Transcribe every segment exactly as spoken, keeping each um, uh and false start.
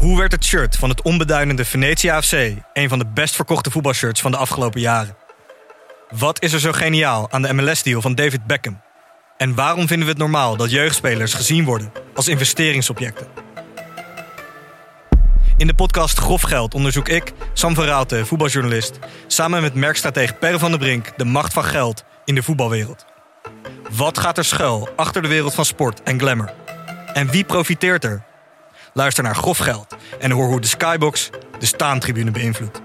Hoe werd het shirt van het onbeduidende Venetia F C een van de best verkochte voetbalshirts van de afgelopen jaren? Wat is er zo geniaal aan de M L S-deal van David Beckham? En waarom vinden we het normaal dat jeugdspelers gezien worden als investeringsobjecten? In de podcast Grof Geld onderzoek ik, Sam van Raalte, voetbaljournalist, samen met merkstratege Per van der Brink de macht van geld in de voetbalwereld. Wat gaat er schuil achter de wereld van sport en glamour? En wie profiteert er? Luister naar Grof Geld en hoor hoe de Skybox de staantribune beïnvloedt.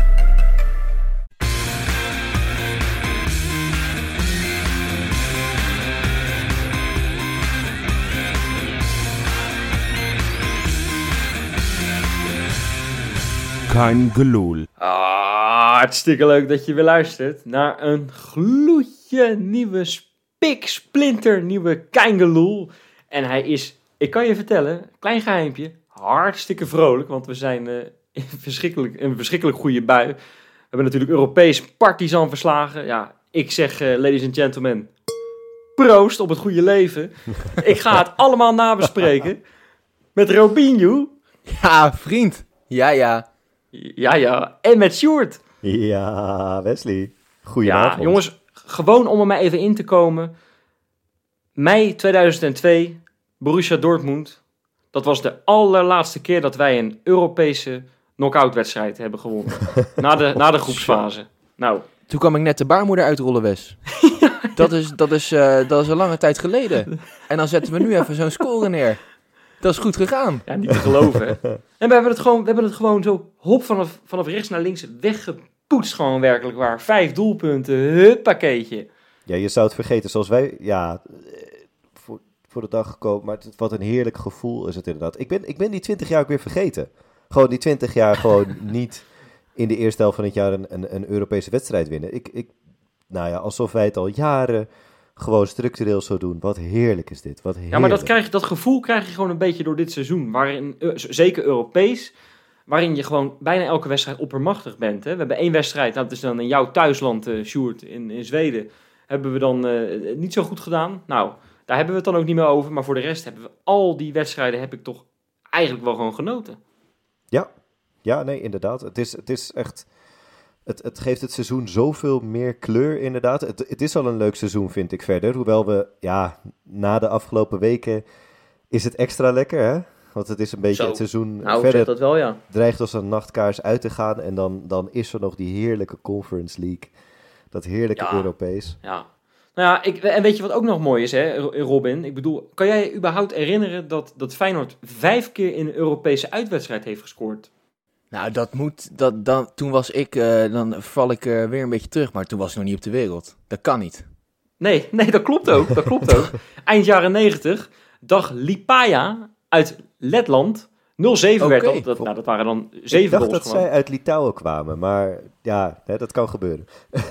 Kein gelul. Ah, hartstikke leuk dat je weer luistert naar een gloedje nieuwe spik, splinter nieuwe Kein gelul. En hij is, ik kan je vertellen, klein geheimpje, hartstikke vrolijk, want we zijn uh, in, verschrikkelijk, in een verschrikkelijk goede bui. We hebben natuurlijk Europees Partizan verslagen. Ja, ik zeg, uh, ladies and gentlemen, proost op het goede leven. Ik ga het allemaal nabespreken met Robinho. Ja, vriend. Ja, ja. Ja, ja. En met Sjoerd. Ja, Wesley. Goedenavond. Ja, jongens, gewoon om er maar even in te komen. Mei tweeduizend twee, Borussia Dortmund. Dat was de allerlaatste keer dat wij een Europese knock-out wedstrijd hebben gewonnen. na, de, na de groepsfase. Nou. Toen kwam ik net de baarmoeder uitrollen, Wes. ja, dat, is, dat, is, uh, dat is een lange tijd geleden. En dan zetten we nu even zo'n score neer. Dat is goed gegaan. Ja, niet te geloven. Hè? En we hebben het gewoon, we hebben het gewoon zo hop vanaf, vanaf rechts naar links weggepoetst gewoon werkelijk waar. Vijf doelpunten, huppakkeetje. Ja, je zou het vergeten zoals wij, ja, voor, voor de dag gekomen. Maar het, wat een heerlijk gevoel is het inderdaad. Ik ben, ik ben die twintig jaar ook weer vergeten. Gewoon die twintig jaar gewoon niet in de eerste helft van het jaar een, een, een Europese wedstrijd winnen. Ik, ik, nou ja, alsof wij het al jaren gewoon structureel zo doen. Wat heerlijk is dit. Wat heerlijk. Ja, maar dat, krijg je, dat gevoel krijg je gewoon een beetje door dit seizoen. Waarin, uh, zeker Europees, waarin je gewoon bijna elke wedstrijd oppermachtig bent. Hè? We hebben één wedstrijd, nou, dat is dan in jouw thuisland, uh, Sjoerd, in, in Zweden. Hebben we dan uh, niet zo goed gedaan. Nou, daar hebben we het dan ook niet meer over. Maar voor de rest hebben we al die wedstrijden, heb ik toch eigenlijk wel gewoon genoten. Ja, ja, nee, inderdaad. Het is, het is echt... Het, het geeft het seizoen zoveel meer kleur, inderdaad. Het, het is al een leuk seizoen, vind ik verder. Hoewel we, ja, na de afgelopen weken is het extra lekker, hè? Want het is een beetje Zo. het seizoen Nou, verder dat wel, ja. dreigt als een nachtkaars uit te gaan. En dan, dan is er nog die heerlijke Conference League. Dat heerlijke Ja. Europees. Ja. Nou ja, ik, en weet je wat ook nog mooi is, hè, Robin? Ik bedoel, kan jij je überhaupt herinneren dat, dat Feyenoord vijf keer in een Europese uitwedstrijd heeft gescoord? Nou, dat moet... Dat, dan, toen was ik... Uh, dan val ik uh, weer een beetje terug. Maar toen was ik nog niet op de wereld. Dat kan niet. Nee, nee, dat klopt ook. Dat klopt ook. Eind jaren negentig, dag Lipaja uit Letland. nul zeven Okay. werd dat. dat. Nou, dat waren dan zeven Ik dacht goals dat gewoon. zij uit Litouwen kwamen. Maar ja, hè, dat kan gebeuren.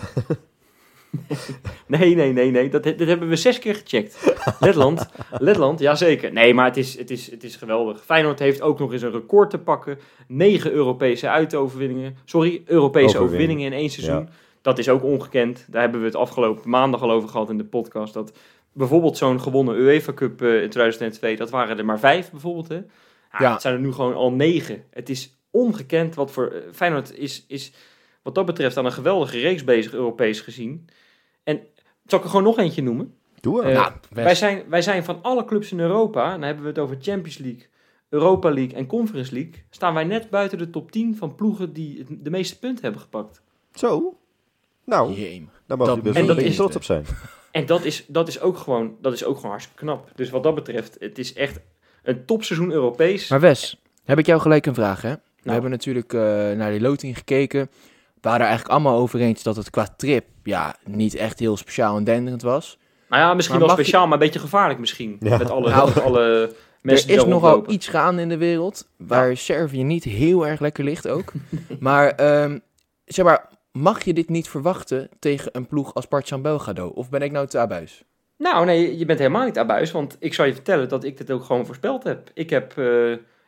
Nee, nee, nee, nee. Dat, dat hebben we zes keer gecheckt. Letland, Letland, jazeker. Nee, maar het is, het, is, het is geweldig. Feyenoord heeft ook nog eens een record te pakken. Negen Europese uitoverwinningen. Sorry, Europese Overwinning. overwinningen in één seizoen. Ja. Dat is ook ongekend. Daar hebben we het afgelopen maandag al over gehad in de podcast. Dat bijvoorbeeld zo'n gewonnen UEFA Cup uh, in tweeduizend twee, dat waren er maar vijf bijvoorbeeld. Hè? Ja, Ja. Het zijn er nu gewoon al negen. Het is ongekend wat voor... Uh, Feyenoord is, is wat dat betreft aan een geweldige reeks bezig, Europees gezien. En zal ik er gewoon nog eentje noemen? Doe het. Uh, Nou, wij, zijn, wij zijn van alle clubs in Europa, en dan hebben we het over Champions League, Europa League en Conference League, staan wij net buiten de top tien van ploegen die de meeste punten hebben gepakt. Zo. Nou, Jeem. daar mag Dat je best en wel dat een beetje is- trots op zijn. En dat is, dat is, ook gewoon, dat is ook gewoon hartstikke knap. Dus wat dat betreft, het is echt een topseizoen Europees. Maar Wes, heb ik jou gelijk een vraag, hè? We Nou. hebben natuurlijk uh, naar die loting gekeken. We waren er eigenlijk allemaal over eens dat het qua trip... ja, niet echt heel speciaal en denderend was. Nou ja, misschien Maar wel mag speciaal, maar een beetje gevaarlijk misschien. Ja. Met alle, Nou, met alle mensen die Er is daar nogal rondlopen. iets gaande in de wereld... waar Servië niet heel erg lekker ligt ook. maar, um, zeg maar, mag je dit niet verwachten... tegen een ploeg als Partizan Belgrado? Of ben ik nou te abuis? Nou nee, je bent helemaal niet abuis, want ik zal je vertellen dat ik dit ook gewoon voorspeld heb. Ik heb... Uh, ja,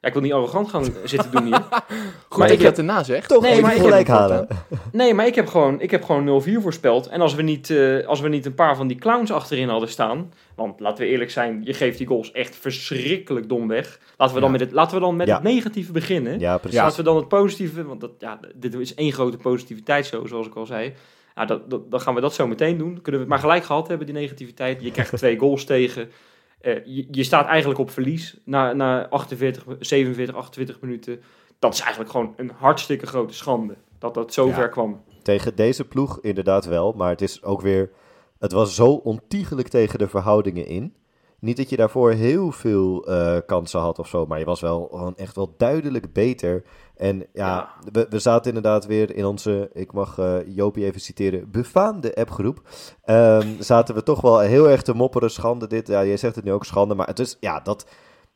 Ja, ik wil niet arrogant gaan zitten doen hier. Goed Maar dat ik je heb- dat erna zegt. Toch Nee, even maar ik gelijk heb- halen. Nee, maar ik heb gewoon, ik heb gewoon nul vier voorspeld. En als we, niet, uh, als we niet een paar van die clowns achterin hadden staan... Want laten we eerlijk zijn, je geeft die goals echt verschrikkelijk dom weg. Laten we dan Ja. met het, laten we dan met Ja. het negatieve beginnen. Ja, precies. Laten we dan het positieve... Want dat, ja, dit is één grote positiviteit zo, zoals ik al zei. Ja, dat, dat, dan gaan we dat zo meteen doen. Kunnen we het maar gelijk gehad hebben, die negativiteit. Je krijgt twee goals tegen. Uh, je, je staat eigenlijk op verlies na, na achtenveertig, zevenenveertig, achtentwintig minuten. Dat is eigenlijk gewoon een hartstikke grote schande. Dat dat zo Ja. ver kwam. Tegen deze ploeg inderdaad wel, maar het is ook weer... Het was zo ontiegelijk tegen de verhoudingen in. Niet dat je daarvoor heel veel uh, kansen had of zo, maar je was wel gewoon echt wel duidelijk beter. En ja, Ja. We, we zaten inderdaad weer in onze, ik mag uh, Jopie even citeren, befaamde appgroep. Um, zaten we toch wel heel erg te mopperen, schande dit. Ja, jij zegt het nu ook, schande, maar het is, ja, dat...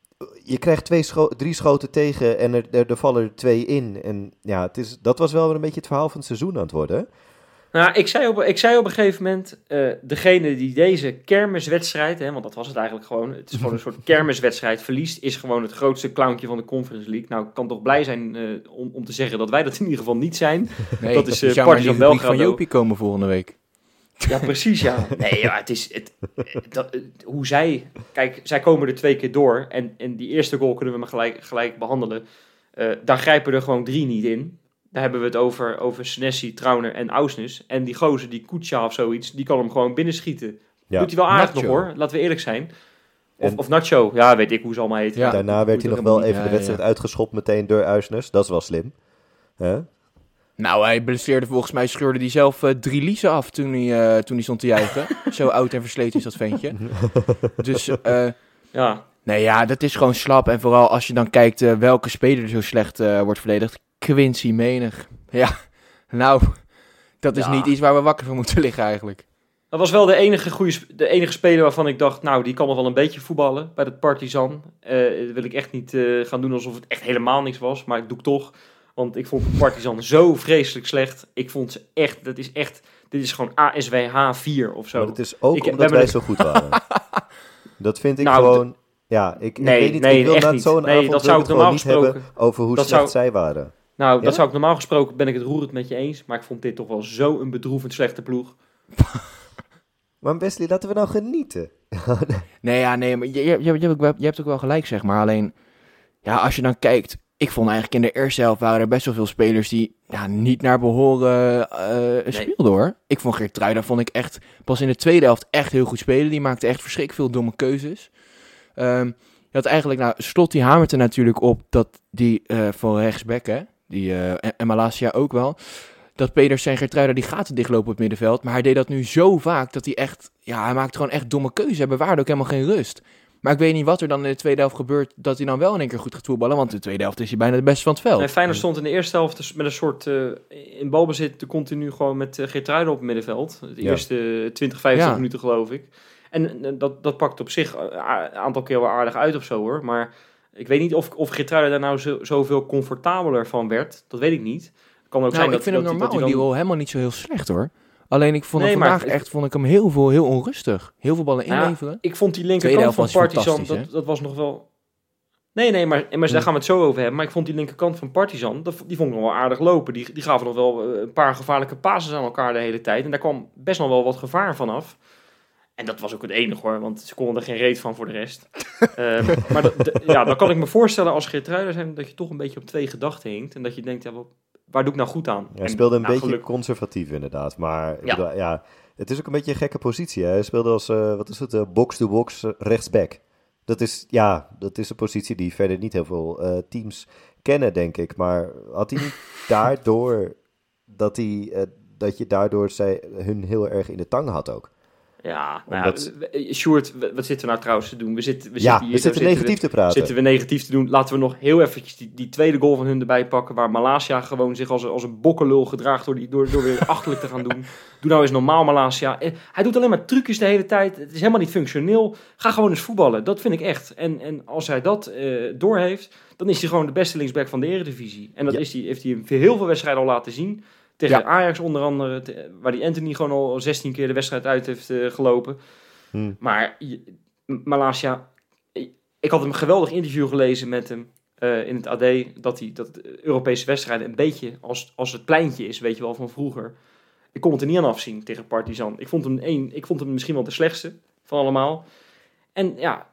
Je krijgt twee scho- drie schoten tegen en er, er, er vallen er twee in. En ja, het is, dat was wel een beetje het verhaal van het seizoen aan het worden, hè? Nou, ik zei op, ik zei op een gegeven moment, uh, degene die deze kermiswedstrijd, hè, want dat was het eigenlijk gewoon, het is gewoon een soort kermiswedstrijd, verliest, is gewoon het grootste clowntje van de Conference League. Nou, ik kan toch blij zijn uh, om, om te zeggen dat wij dat in ieder geval niet zijn. Nee, dat is uh, zou maar in Partizan die rubriek van Belgrado. Jopie komen volgende week. Ja, precies, ja. Nee, ja, het is, het, dat, hoe zij, kijk, zij komen er twee keer door en, en die eerste goal kunnen we maar gelijk, gelijk behandelen. Uh, daar grijpen er gewoon drie niet in. Daar hebben we het over, over Senesi, Trauner en Ausnes. En die gozer, die Kucha of zoiets, die kan hem gewoon binnenschieten. Ja. Doet hij wel aardig Nacho. nog hoor, laten we eerlijk zijn. Of, En- of Nacho, ja, weet ik hoe ze allemaal heten. Ja. Daarna werd moet hij nog ook wel niet- even ja, de wedstrijd ja. uitgeschopt meteen door Uisnes. Dat is wel slim. Hè? Nou, hij blesseerde volgens mij, scheurde hij zelf uh, drie liezen af toen hij, uh, toen hij stond te juichen. Zo oud en versleten is dat ventje. Dus, uh, Ja. nee ja, dat is gewoon slap. En vooral als je dan kijkt uh, welke speler er zo slecht uh, wordt verdedigd. Quincy Menig. Ja, nou, dat is Ja. niet iets waar we wakker van moeten liggen eigenlijk. Dat was wel de enige, goede, sp- de enige speler waarvan ik dacht, nou, die kan nog wel een beetje voetballen bij dat Partizan. Uh, dat wil ik echt niet uh, gaan doen alsof het echt helemaal niks was, maar ik doe het toch. Want ik vond Partizan zo vreselijk slecht. Ik vond ze echt, dat is echt, dit is gewoon A S W H vier of zo. Maar het is ook Ik- we omdat hebben wij het- zo goed waren. Dat vind ik Nou, gewoon... Ja, ik, Nee, ik weet niet, nee, ik wil echt na niet. zo'n Nee, avond dat wil zou ik ik het normaal gewoon niet gesproken- hebben over hoe dat slecht zou- zij waren. Nou, dat Ja? zou ik normaal gesproken, ben ik het roerend met je eens, maar ik vond dit toch wel zo een bedroevend slechte ploeg. Maar Wesley, laten we nou genieten. Nee, ja, nee, maar je, je, je, je, hebt ook wel- je hebt ook wel gelijk, zeg maar. Alleen, ja, als je dan kijkt... Ik vond eigenlijk in de eerste helft waren er best wel veel spelers die ja, niet naar behoren uh, speelden, hoor. Ik vond Geertruida, vond ik echt pas in de tweede helft echt heel goed spelen. Die maakte echt verschrikkelijk veel domme keuzes. Um, je had eigenlijk, nou, Slot die hamert er natuurlijk op dat die uh, van rechtsback, hè, die uh, en, en Malasia ook wel, dat Pedersen en Geertruida die gaten dichtlopen op het middenveld. Maar hij deed dat nu zo vaak dat hij echt, ja, hij maakte gewoon echt domme keuzes. Hij bewaarde ook helemaal geen rust. Maar ik weet niet wat er dan in de tweede helft gebeurt, dat hij dan wel in één keer goed gaat voetballen. Want in de tweede helft is hij bijna de beste van het veld. Nee, Feyenoord stond in de eerste helft dus met een soort, uh, in balbezit, de continu gewoon met uh, Geertruida op het middenveld. De Ja. eerste twintig, vijftig Ja. minuten geloof ik. En uh, dat, dat pakt op zich een aantal keer wel aardig uit of zo hoor. Maar ik weet niet of, of Geertruida daar nou zo, zoveel comfortabeler van werd. Dat weet ik niet. Kan ook Nou, zijn ik dat, vind dat, hem dat, normaal dat in hij die dan... rol helemaal niet zo heel slecht, hoor. Alleen ik vond Nee, hem maar vandaag het- echt vond ik hem heel veel, heel onrustig. Heel veel ballen Nou ja, inleveren. Ik vond die Tweede linkerkant helft van was Partizan, fantastisch, dat, hè? dat was nog wel... Nee, nee, maar, maar Hm. daar gaan we het zo over hebben. Maar ik vond die linkerkant van Partizan, dat, die vond ik nog wel aardig lopen. Die, die gaven nog wel uh, een paar gevaarlijke passes aan elkaar de hele tijd. En daar kwam best nog wel wat gevaar vanaf. En dat was ook het enige hoor, want ze konden er geen reet van voor de rest. um, maar dat, de, ja, dan kan ik me voorstellen als Geertruida zijn dat je toch een beetje op twee gedachten hinkt. En dat je denkt, ja, wat, waar doe ik nou goed aan? Hij En, speelde een nou, beetje geluk- conservatief inderdaad. Maar ik Ja. bedoel, ja, het is ook een beetje een gekke positie. Hè? Hij speelde als, uh, wat is het, uh, box-to-box uh, rechtsback. Dat is, ja, dat is een positie die verder niet heel veel uh, teams kennen, denk ik. Maar had hij niet daardoor, dat, hij, uh, dat je daardoor zij, hun heel erg in de tang had ook? Ja, nou Omdat- ja, we- Sjoerd, we- wat zitten we nou trouwens te doen? We zitten, we Ja, zitten hier, we zitten daar negatief te praten. Zitten we negatief te doen. Laten we nog heel eventjes die, die tweede goal van hun erbij pakken, waar Malasia gewoon zich als, als een bokkenlul gedraagt door, die, door, door weer achterlijk te gaan doen. Doe nou eens normaal, Malasia. Eh, Hij doet alleen maar trucjes de hele tijd. Het is helemaal niet functioneel. Ga gewoon eens voetballen. Dat vind ik echt. En, en als hij dat eh doorheeft, dan is hij gewoon de beste linksback van de Eredivisie. En dat Ja. is hij, heeft hij in heel veel wedstrijden al laten zien. Tegen Ja. Ajax onder andere, te- waar die Anthony gewoon al zestien keer de wedstrijd uit heeft eh, gelopen. Hm. Maar je- Malasia, ik had een geweldig interview gelezen met hem. uh, in het A D dat, die, dat Europese wedstrijden een beetje als, als het pleintje is, weet je wel, van vroeger. Ik kon het er niet aan afzien tegen Partizan. Ik vond hem, één, ik vond hem misschien wel de slechtste van allemaal. En ja,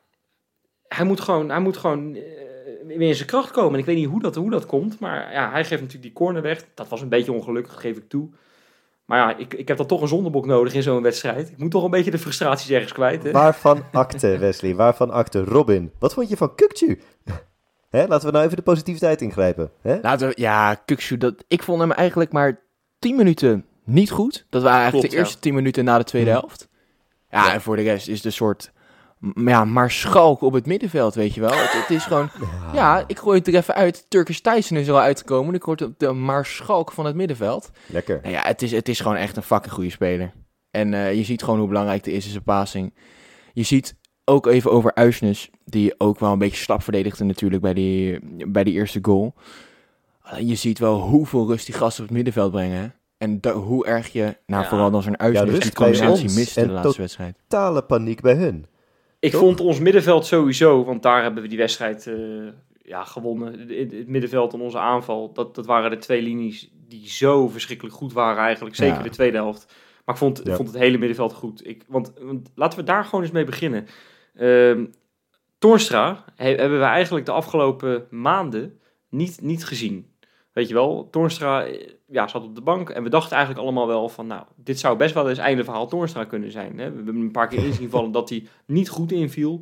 hij moet gewoon, hij moet gewoon uh, weer in zijn kracht komen. En ik weet niet hoe dat, hoe dat komt, maar ja, hij geeft natuurlijk die corner weg. Dat was een beetje ongelukkig, geef ik toe. Maar ja, ik, ik heb dan toch een zondebok nodig in zo'n wedstrijd. Ik moet toch een beetje de frustraties ergens kwijt. Hè? Waarvan akte, Wesley? Waarvan akte? Robin, wat vond je van Kukçu? Hè, laten we nou even de positiviteit ingrijpen. Hè? Laten we, ja, Kukçu, dat, ik vond hem eigenlijk maar tien minuten niet goed. Dat waren eigenlijk Klopt, de eerste ja. tien minuten na de tweede Ja. helft. Ja, ja, en voor de rest is het een soort, m- ja, maar schalk op het middenveld, weet je wel. Het, het is gewoon, Ja. ja, ik gooi het er even uit. Turkish Tyson is er al uitgekomen. Ik hoor de maar schalk van het middenveld. Lekker. Nou ja, het is, het is gewoon echt een fucking goede speler. En uh, je ziet gewoon hoe belangrijk het is in zijn passing. Je ziet ook even over Uisnes, die ook wel een beetje slap verdedigde natuurlijk bij die, bij die eerste goal. Alleen je ziet wel hoeveel rust die gasten op het middenveld brengen. Hè? En da- hoe erg je, nou Ja. vooral dan zo'n Uisnes, rust die bij combinatie ons miste en de laatste tot- wedstrijd. Totale paniek bij hun. Ik Toch? vond ons middenveld sowieso, want daar hebben we die wedstrijd uh, ja, gewonnen. Het, het middenveld en onze aanval, dat, dat waren de twee linies die zo verschrikkelijk goed waren eigenlijk. Zeker Ja. de tweede helft. Maar ik vond, Ja. ik vond het hele middenveld goed. Ik, want, want laten we daar gewoon eens mee beginnen. Uh, Toornstra he, hebben we eigenlijk de afgelopen maanden niet, niet gezien. Weet je wel, Toornstra ja, zat op de bank en we dachten eigenlijk allemaal wel van, nou, dit zou best wel eens einde verhaal Toornstra kunnen zijn. Hè? We hebben een paar keer inzien vallen dat hij niet goed inviel.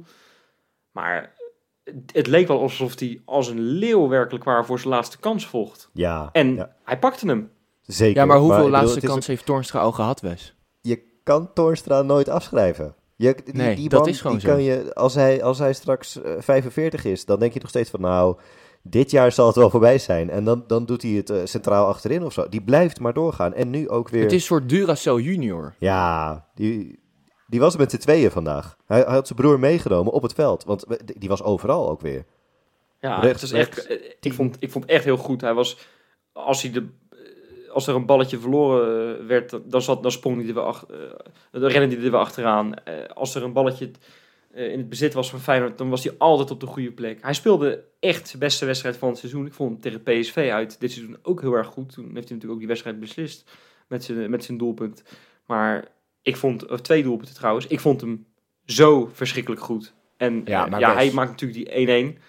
Maar het, het leek wel alsof hij als een leeuw werkelijk waar voor zijn laatste kans vocht. Ja, En ja, hij pakte hem. zeker. Ja, maar hoeveel ik bedoel, laatste het is- kans heeft Toornstra al gehad, Wes? Je kan Toornstra nooit afschrijven. Je, die, Nee, die dat man, is gewoon die zo. kan je, als hij, als hij straks uh, vijfenveertig is, dan denk je nog steeds van, nou, dit jaar zal het wel voorbij zijn. En dan, dan doet hij het uh, centraal achterin of zo. Die blijft maar doorgaan. En nu ook weer... Het is een soort Duracell junior. Ja, die, die was er met z'n tweeën vandaag. Hij, hij had zijn broer meegenomen op het veld. Want we- die was overal ook weer. Ja, Rechts, het is echt, rechts. eh, ik, vond, ik vond het echt heel goed. Hij was, als, hij de, eh, als er een balletje verloren eh, werd, dan, zat, dan sprong hij er weer achter, uh, dan rende hij er weer achteraan. Uh, als er een balletje uh, in het bezit was van Feyenoord, dan was hij altijd op de goede plek. Hij speelde echt zijn beste wedstrijd van het seizoen. Ik vond hem tegen P S V uit dit seizoen ook heel erg goed. Toen heeft hij natuurlijk ook die wedstrijd beslist met zijn, met zijn doelpunt. Maar ik vond, of twee doelpunten trouwens, ik vond hem zo verschrikkelijk goed. En Ja, uh, maar ja, best. hij maakt natuurlijk die één-één.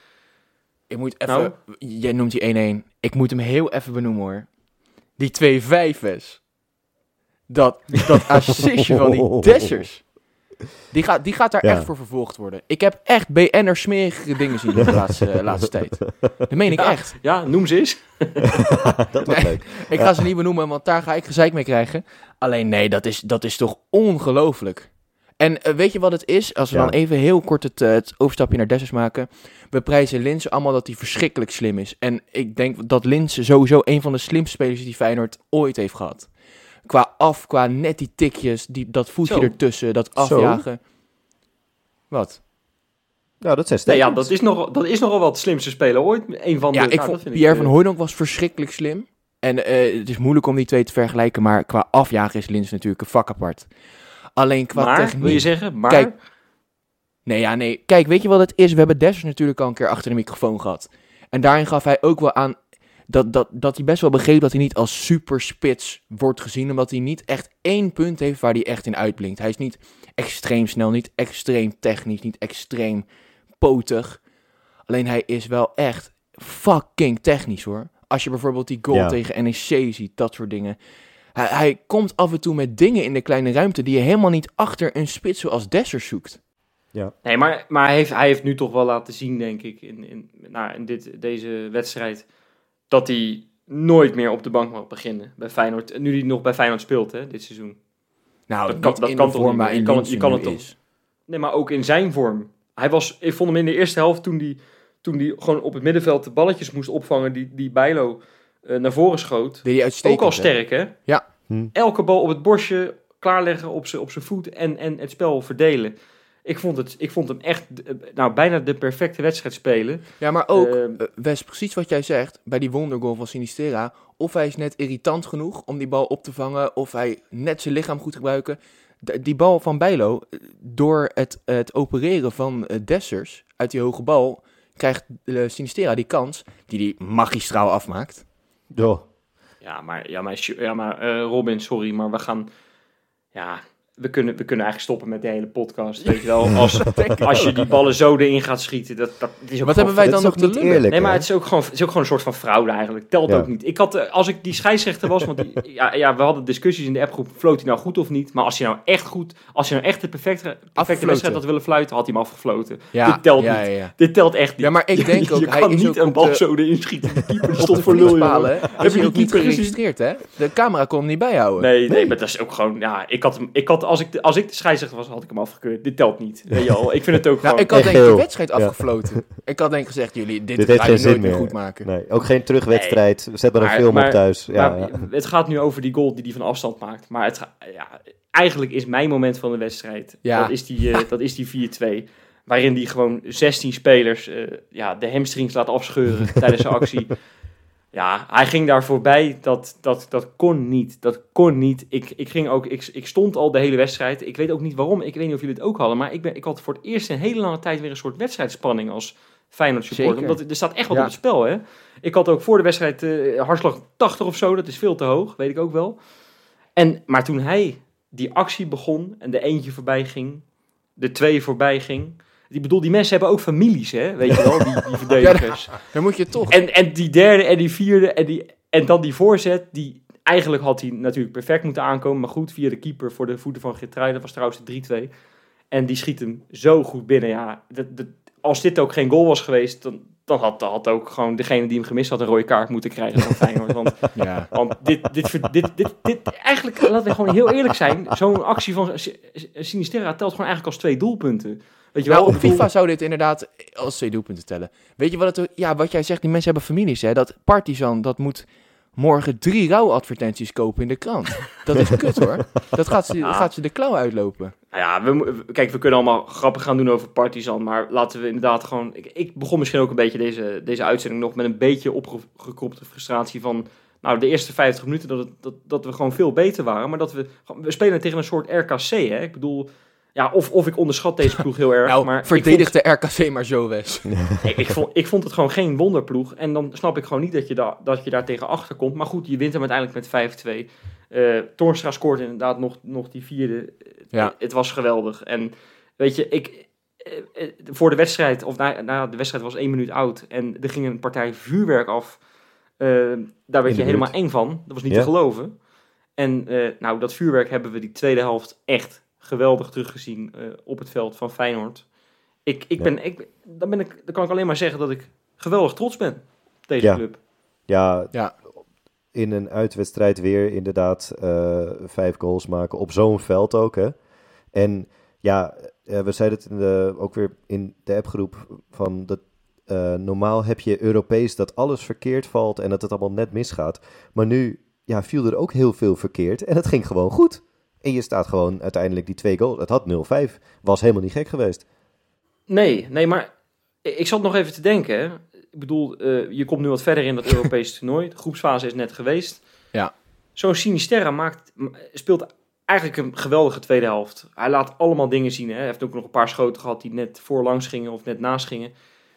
Ik moet even... Nou? Jij noemt die één-één. Ik moet hem heel even benoemen, hoor. Die twee vijf is. Dat, dat assistje van die Dessers. Die gaat, die gaat daar Ja. echt voor vervolgd worden. Ik heb echt B N'er smerige dingen zien de laatste, uh, laatste tijd. Dat meen ik Ja. echt. Ja, noem ze eens. Dat was Nee. leuk. Ik ga ze niet benoemen, want daar ga ik gezeik mee krijgen. Alleen nee, dat is, dat is toch ongelooflijk. En uh, weet je wat het is? Als we Ja. dan even heel kort het, uh, het overstapje naar Dessers maken. We prijzen Linse allemaal dat hij verschrikkelijk slim is. En ik denk dat Linse sowieso een van de slimste spelers is die Feyenoord ooit heeft gehad. Qua af, qua net die tikjes, die, dat voetje Zo. ertussen, dat afjagen. Wat? Nou, dat zijn Nee, ja, statements. dat is, nog, dat is nogal wat de slimste speler ooit. Een van de, Ja, ik nou, vond dat vind Pierre ik, van eh, Hooijdonk was verschrikkelijk slim. En uh, het is moeilijk om die twee te vergelijken, maar qua afjagen is Linse natuurlijk een vak apart. Alleen qua Maar, techniek... wil je zeggen, maar... Kijk, Nee, ja, nee. Kijk, weet je wat het is? We hebben Dessers natuurlijk al een keer achter de microfoon gehad. En daarin gaf hij ook wel aan dat, dat, dat hij best wel begreep dat hij niet als superspits wordt gezien. Omdat hij niet echt één punt heeft waar hij echt in uitblinkt. Hij is niet extreem snel, niet extreem technisch, niet extreem potig. Alleen hij is wel echt fucking technisch, hoor. Als je bijvoorbeeld die goal Ja. tegen N E C ziet, dat soort dingen. Hij, hij komt af en toe met dingen in de kleine ruimte die je helemaal niet achter een spits zoals Dessers zoekt. Nee, maar, maar hij, heeft, hij heeft nu toch wel laten zien, denk ik, in, in, nou, in dit, deze wedstrijd, dat hij nooit meer op de bank mag beginnen bij Feyenoord. Nu hij nog bij Feyenoord speelt, hè, dit seizoen. Nou, Dat dat kan- kan, dat in kan de toch vorm niet meer? waarin Je kan het- Linssen je kan nu het toch- is. Nee, maar ook in zijn vorm. Hij was, ik vond hem in de eerste helft, toen hij toen die gewoon op het middenveld de balletjes moest opvangen, die, die Bijlo eh, naar voren schoot. Deed hij uitstekend, Ook al hè? sterk, hè? Ja. Hm. Elke bal op het borstje, klaarleggen op zijn op zijn voet en, en het spel verdelen. Ik vond, het, ik vond hem echt, eh, nou, bijna de perfecte wedstrijd spelen. Ja, maar ook, Eh, eh, Wes, precies wat jij zegt, bij die wondergoal van Sinistera. Of hij is net irritant genoeg om die bal op te vangen, of hij net zijn lichaam goed gebruiken. De- die bal van Bijlo, eh, door het, het opereren van eh, Dessers uit die hoge bal, krijgt uh, Sinistera die kans, die die magistraal afmaakt. Oh. Ja, maar, ja, maar, ja, maar uh, Robin, sorry, maar we gaan... Ja, we kunnen, we kunnen eigenlijk stoppen met de hele podcast, weet je wel. Als, als je die ballen zo erin gaat schieten, dat, dat is ook Wat gewoon, hebben wij dan dat nog is te ook niet lullen? eerlijk. Nee, maar hè? het is ook gewoon, het is ook gewoon een soort van fraude eigenlijk. Telt Ja. ook niet. Ik had, uh, als ik die scheidsrechter was, want die, ja, ja, we hadden discussies in de appgroep, floot hij nou goed of niet? Maar als hij nou echt goed, als hij nou echt de perfecte, perfecte Afgefloten. wedstrijd had willen fluiten, had hij hem afgefloten. Ja, Dit telt ja, niet. ja, ja. Dit telt echt niet. Ja, maar ik denk je, ook, je hij kan is niet ook een op bal de- zo erin schieten. De keeper Op stond de voor lul, jongen. palen is Heb je hij die ook niet keeper gezien? geregistreerd, hè? De camera kon hem niet bijhouden. Nee, nee, Nee. maar dat is ook gewoon, ja, ik had hem, ik had, als ik de, als ik de scheidsrechter was, had ik hem afgekeurd. Dit telt niet. Weet je wel. Ik vind het ook Nou, gewoon... ik had En denk ik geel. de wedstrijd Ja. afgefloten. Ik had denk ik gezegd, jullie, dit, Dit ga heeft je geen zin nooit meer meer. goed maken. Nee, ook geen terugwedstrijd. Zet maar een Maar- film maar- op thuis. Ja, maar ja. het gaat nu over die goal die hij van afstand maakt. Maar het ga, ja, eigenlijk is mijn moment van de wedstrijd, Ja. dat is die, uh, dat is die vier twee. Waarin die gewoon zestien spelers uh, ja, de hamstrings laat afscheuren tijdens zijn actie. Ja, hij ging daar voorbij. Dat, dat, dat kon niet. Dat kon niet. Ik, ik, ging ook, ik, ik stond al de hele wedstrijd. Ik weet ook niet waarom. Ik weet niet of jullie het ook hadden. Maar ik, ben, ik had voor het eerst een hele lange tijd weer een soort wedstrijdspanning als Feyenoord supporter. Zeker. Omdat er staat echt wat Ja. op het spel, hè. Ik had ook voor de wedstrijd uh, hartslag tachtig of zo. Dat is veel te hoog, weet ik ook wel. En, maar toen hij die actie begon en de eentje voorbij ging, de twee voorbij ging. Ik bedoel, die mensen hebben ook families, hè? Weet je wel, die, die verdedigers. Dan moet je toch... En, en die derde en die vierde en, die, en dan die voorzet, die eigenlijk had hij natuurlijk perfect moeten aankomen. Maar goed, via de keeper voor de voeten van Geertruiden. Dat was trouwens de drie twee. En die schiet hem zo goed binnen. Ja, dat, dat, als dit ook geen goal was geweest, dan, dan had, had ook gewoon degene die hem gemist had een rode kaart moeten krijgen van Feyenoord. Want, Ja. want dit, dit, dit, dit, dit, dit, eigenlijk, laten we gewoon heel eerlijk zijn. Zo'n actie van Sinisterra telt gewoon eigenlijk als twee doelpunten. Weet je wel? Nou, op Ik bedoel- FIFA zou dit inderdaad als twee doelpunten tellen. Weet je wat het... Ja, wat jij zegt, die mensen hebben families, hè. Dat Partizan, dat moet morgen drie rouwadvertenties kopen in de krant. Dat is kut, hoor. Dat gaat ze, Ja. gaat ze de klauw uitlopen. Nou ja, we, mo- kijk, we kunnen allemaal grappen gaan doen over Partizan, maar laten we inderdaad gewoon... Ik, ik begon misschien ook een beetje deze, deze uitzending nog met een beetje opgekropte frustratie van... Nou, de eerste vijftig minuten dat, het, dat, dat we gewoon veel beter waren, maar dat we... We spelen tegen een soort R K C, hè. Ik bedoel, ja, of, of ik onderschat deze ploeg heel erg, Nou, maar... verdedig de R K C maar zo, Wes. Ik vond, ik, ik, vond, ik vond het gewoon geen wonderploeg. En dan snap ik gewoon niet dat je, da, dat je daar tegen achter komt. Maar goed, je wint hem uiteindelijk met vijf twee. Uh, Toornstra scoort inderdaad nog, nog die vierde. Ja. Het, het was geweldig. En weet je, ik, uh, uh, voor de wedstrijd, of nou, nou, de wedstrijd was één minuut oud. En er ging een partij vuurwerk af. Uh, daar werd je helemaal eng van. Dat was niet Ja. te geloven. En uh, nou, dat vuurwerk hebben we die tweede helft echt geweldig teruggezien uh, op het veld van Feyenoord. Ik, ik Ja. ben, ik, dan, ben ik, dan kan ik alleen maar zeggen dat ik geweldig trots ben op deze Ja. club. Ja, Ja. in een uitwedstrijd weer inderdaad uh, vijf goals maken. Op zo'n veld ook, hè. En ja, uh, we zeiden het in de, ook weer in de appgroep van... dat uh, normaal heb je Europees dat alles verkeerd valt en dat het allemaal net misgaat. Maar nu ja, viel er ook heel veel verkeerd en het ging gewoon goed. En je staat gewoon uiteindelijk die twee goals. Het had nul vijf. Was helemaal niet gek geweest. Nee, nee, maar ik zat nog even te denken. Hè. Ik bedoel, uh, je komt nu wat verder in dat Europese toernooi. De groepsfase is net geweest. Ja. Zo'n Sinisterra maakt, speelt eigenlijk een geweldige tweede helft. Hij laat allemaal dingen zien. Hè. Hij heeft ook nog een paar schoten gehad die net voorlangs gingen of net naast gingen.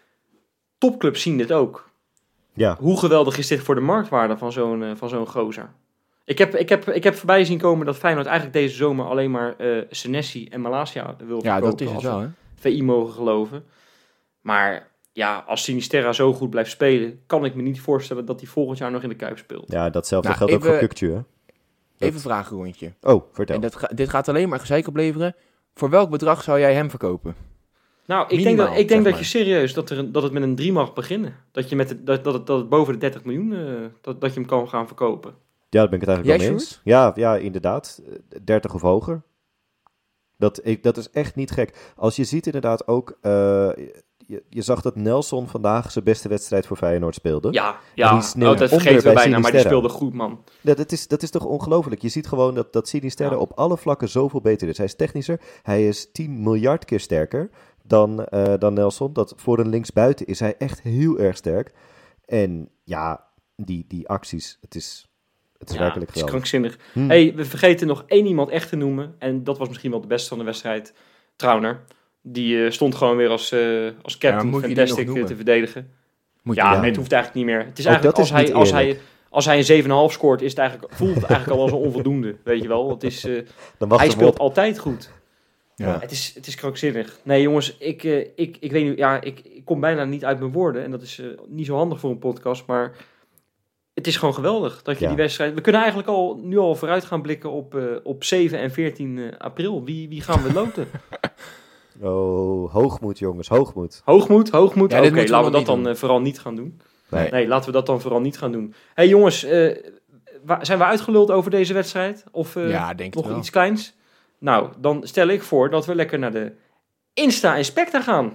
Topclubs zien dit ook. Ja. Hoe geweldig is dit voor de marktwaarde van zo'n, uh, van zo'n gozer? Ik heb, ik, heb, ik heb voorbij zien komen dat Feyenoord eigenlijk deze zomer alleen maar uh, Senesi en Malasia wil Ja, verkopen. dat is het als wel, we hè. V I mogen geloven. Maar ja, als Sinisterra zo goed blijft spelen, kan ik me niet voorstellen dat hij volgend jaar nog in de Kuip speelt. Ja, datzelfde Nou, geldt ook even- voor Kukçu, hè. Even een vragenrondje. Oh, vertel. En dat ga- dit gaat alleen maar gezeik opleveren. Voor welk bedrag zou jij hem verkopen? Nou, ik denk, Minimaal, dat, ik denk zeg dat je serieus, dat, er een, dat het met een drie mag beginnen. Dat, je met de, dat, dat, het, dat het boven de dertig miljoen, uh, dat, dat je hem kan gaan verkopen. Ja, daar ben ik het eigenlijk Jij, wel mee eens. Ja, ja, inderdaad. dertig of hoger. Dat, ik, dat is echt niet gek. Als je ziet inderdaad ook... Uh, je, je zag dat Nelson vandaag zijn beste wedstrijd voor Feyenoord speelde. Ja, En ja. die sneeuwt Oh, dat onder vergeten we bij bijna, maar die Sinisterra. speelde goed, man. Ja, dat, is, dat is toch ongelooflijk. Je ziet gewoon dat, dat Sinisterra Ja. op alle vlakken zoveel beter is. Hij is technischer. Hij is tien miljard keer sterker dan, uh, dan Nelson. Dat voor een linksbuiten is hij echt heel erg sterk. En ja, die, die acties, het is, het is Ja, werkelijk het is geweldig. krankzinnig. Hm. Hey, we vergeten nog één iemand echt te noemen. En dat was misschien wel de beste van de wedstrijd. Trauner. Die uh, stond gewoon weer als, uh, als captain ja, Fantastic uh, te verdedigen. Moet ja, je nee, het hoeft eigenlijk niet meer. Het is Ook eigenlijk, dat als, is hij, niet als, hij, eerlijk. als hij een zeven komma vijf scoort, is het eigenlijk, voelt het eigenlijk al als een onvoldoende. Weet je wel. Het is, uh, Dan wacht hij hem speelt op. altijd goed. Ja. Het is, het is krankzinnig. Nee jongens, ik, uh, ik, ik weet niet, ja, ik, ik kom bijna niet uit mijn woorden. En dat is uh, niet zo handig voor een podcast, maar het is gewoon geweldig dat je Ja. die wedstrijd... We kunnen eigenlijk al nu al vooruit gaan blikken op, uh, op zeven en veertien april. Wie, wie gaan we loten? Oh, hoogmoed jongens, hoogmoed. Hoogmoed, hoogmoed. Ja, Oké, dit moeten we laten we nog dat niet dan doen. uh, vooral niet gaan doen. Nee. Nee, laten we dat dan vooral niet gaan doen. Hé hey, jongens, uh, wa- zijn we uitgeluld over deze wedstrijd? Of uh, Ja, denk het nog wel. iets kleins? Nou, dan stel ik voor dat we lekker naar de Insta-inspector gaan.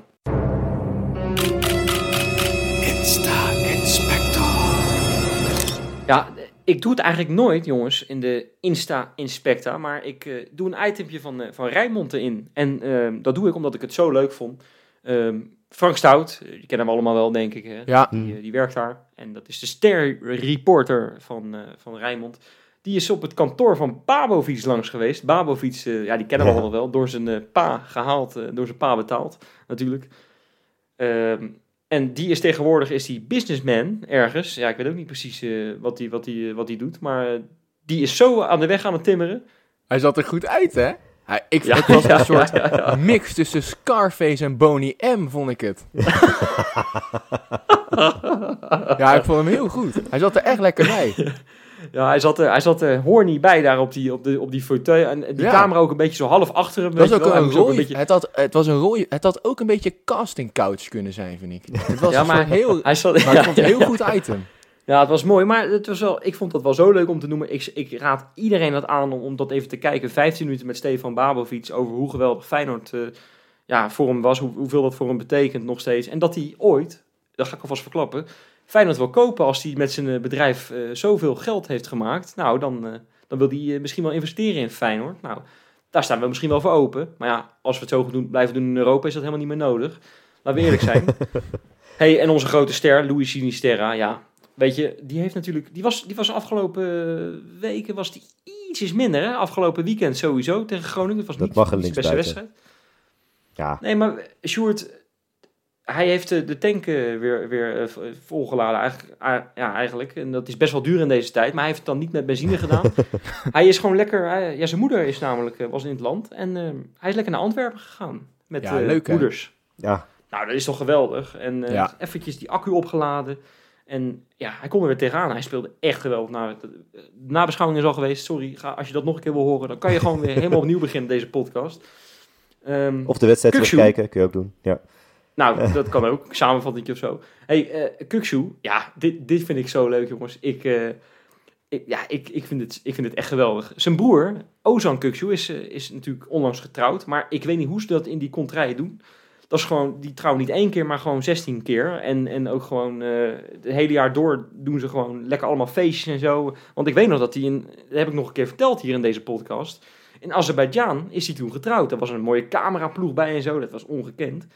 Ja, ik doe het eigenlijk nooit, jongens, in de Insta-inspecta. Maar ik uh, doe een itempje van, uh, van Rijnmond erin. En uh, dat doe ik omdat ik het zo leuk vond. Um, Frank Stout, die kennen we allemaal wel, denk ik. Hè? Ja. Die, uh, die werkt daar. En dat is de ster-reporter van, uh, van Rijnmond. Die is op het kantoor van Babovic langs geweest. Babovic, uh, ja, die kennen we Ja. allemaal wel. Door zijn uh, pa gehaald, uh, door zijn pa betaald, natuurlijk. Um, En die is tegenwoordig is die businessman ergens. Ja, ik weet ook niet precies uh, wat hij wat die, uh, wat die doet. Maar uh, die is zo aan de weg aan het timmeren. Hij zat er goed uit, hè? Hij, ik, Ja, het was ja, een soort ja, ja, ja. mix tussen Scarface en Boney M, vond ik het. Ja, ik vond hem heel goed. Hij zat er echt lekker bij. Ja, hij zat er, hij zat er horny bij daar op die, op de, op die fauteuil. En die Ja. camera ook een beetje zo half achter hem. Het was weet je ook wel. Hij een moest ook rooi, beetje... het, had, het was een rooi, het had ook een beetje casting couch kunnen zijn, vind ik. Het was Ja, een maar soort heel, Hij zat, maar ik ja, vond het een ja, heel goed item. ja, het was mooi. Maar het was wel, ik vond dat wel zo leuk om te noemen. Ik, ik raad iedereen dat aan om, om dat even te kijken. vijftien minuten met Stefan Babovic over hoe geweldig Feyenoord uh, ja, voor hem was. Hoe, hoeveel dat voor hem betekent nog steeds. En dat hij ooit, dat ga ik alvast verklappen... Feyenoord wil kopen als hij met zijn bedrijf uh, zoveel geld heeft gemaakt. Nou, dan, uh, dan wil hij uh, misschien wel investeren in Feyenoord. Nou, daar staan we misschien wel voor open. Maar ja, als we het zo goed doen, blijven doen in Europa, is dat helemaal niet meer nodig. Laten we eerlijk zijn. Hey, en onze grote ster, Luis Sinisterra, ja, weet je, die heeft natuurlijk, die was, die was afgelopen weken was die ietsjes minder, hè? Afgelopen weekend sowieso tegen Groningen. Het was Dat niet, mag een niet de beste linksbuiten. wedstrijd. Ja, Nee, maar Sjoerd, hij heeft uh, de tank uh, weer, weer uh, volgeladen eigenlijk, uh, ja, eigenlijk. En dat is best wel duur in deze tijd, maar hij heeft het dan niet met benzine gedaan. Hij is gewoon lekker, hij, ja, zijn moeder is namelijk, uh, was in het land en uh, hij is lekker naar Antwerpen gegaan met Ja, uh, leuk, hè? moeders. ja. Nou, dat is toch geweldig. En uh, Ja. eventjes die accu opgeladen. En ja, hij kon er weer tegenaan. Hij speelde echt geweldig. Nou, de, de nabeschouwing is al geweest. Sorry, ga, als je dat nog een keer wil horen, dan kan je gewoon weer helemaal opnieuw beginnen, deze podcast. Um, Of de wedstrijd Kukshoe. terugkijken, kun je ook doen. Ja. Nou, dat kan ook. Samenvatting of zo. Hey, uh, Kukshoe. Ja, dit, dit vind ik zo leuk, jongens. Ik, uh, ik, ja, ik, ik, vind het, ik vind het echt geweldig. Zijn broer, Ozan Kukshoe, is, uh, is natuurlijk onlangs getrouwd. Maar ik weet niet hoe ze dat in die contraien doen. Dat is gewoon, die trouwen niet één keer, maar gewoon zestien keer. En, en ook gewoon uh, het hele jaar door doen ze gewoon lekker allemaal feestjes en zo. Want ik weet nog dat hij, in, dat heb ik nog een keer verteld hier in deze podcast. In Azerbeidzjan is hij toen getrouwd. Er was een mooie cameraploeg bij en zo, dat was ongekend.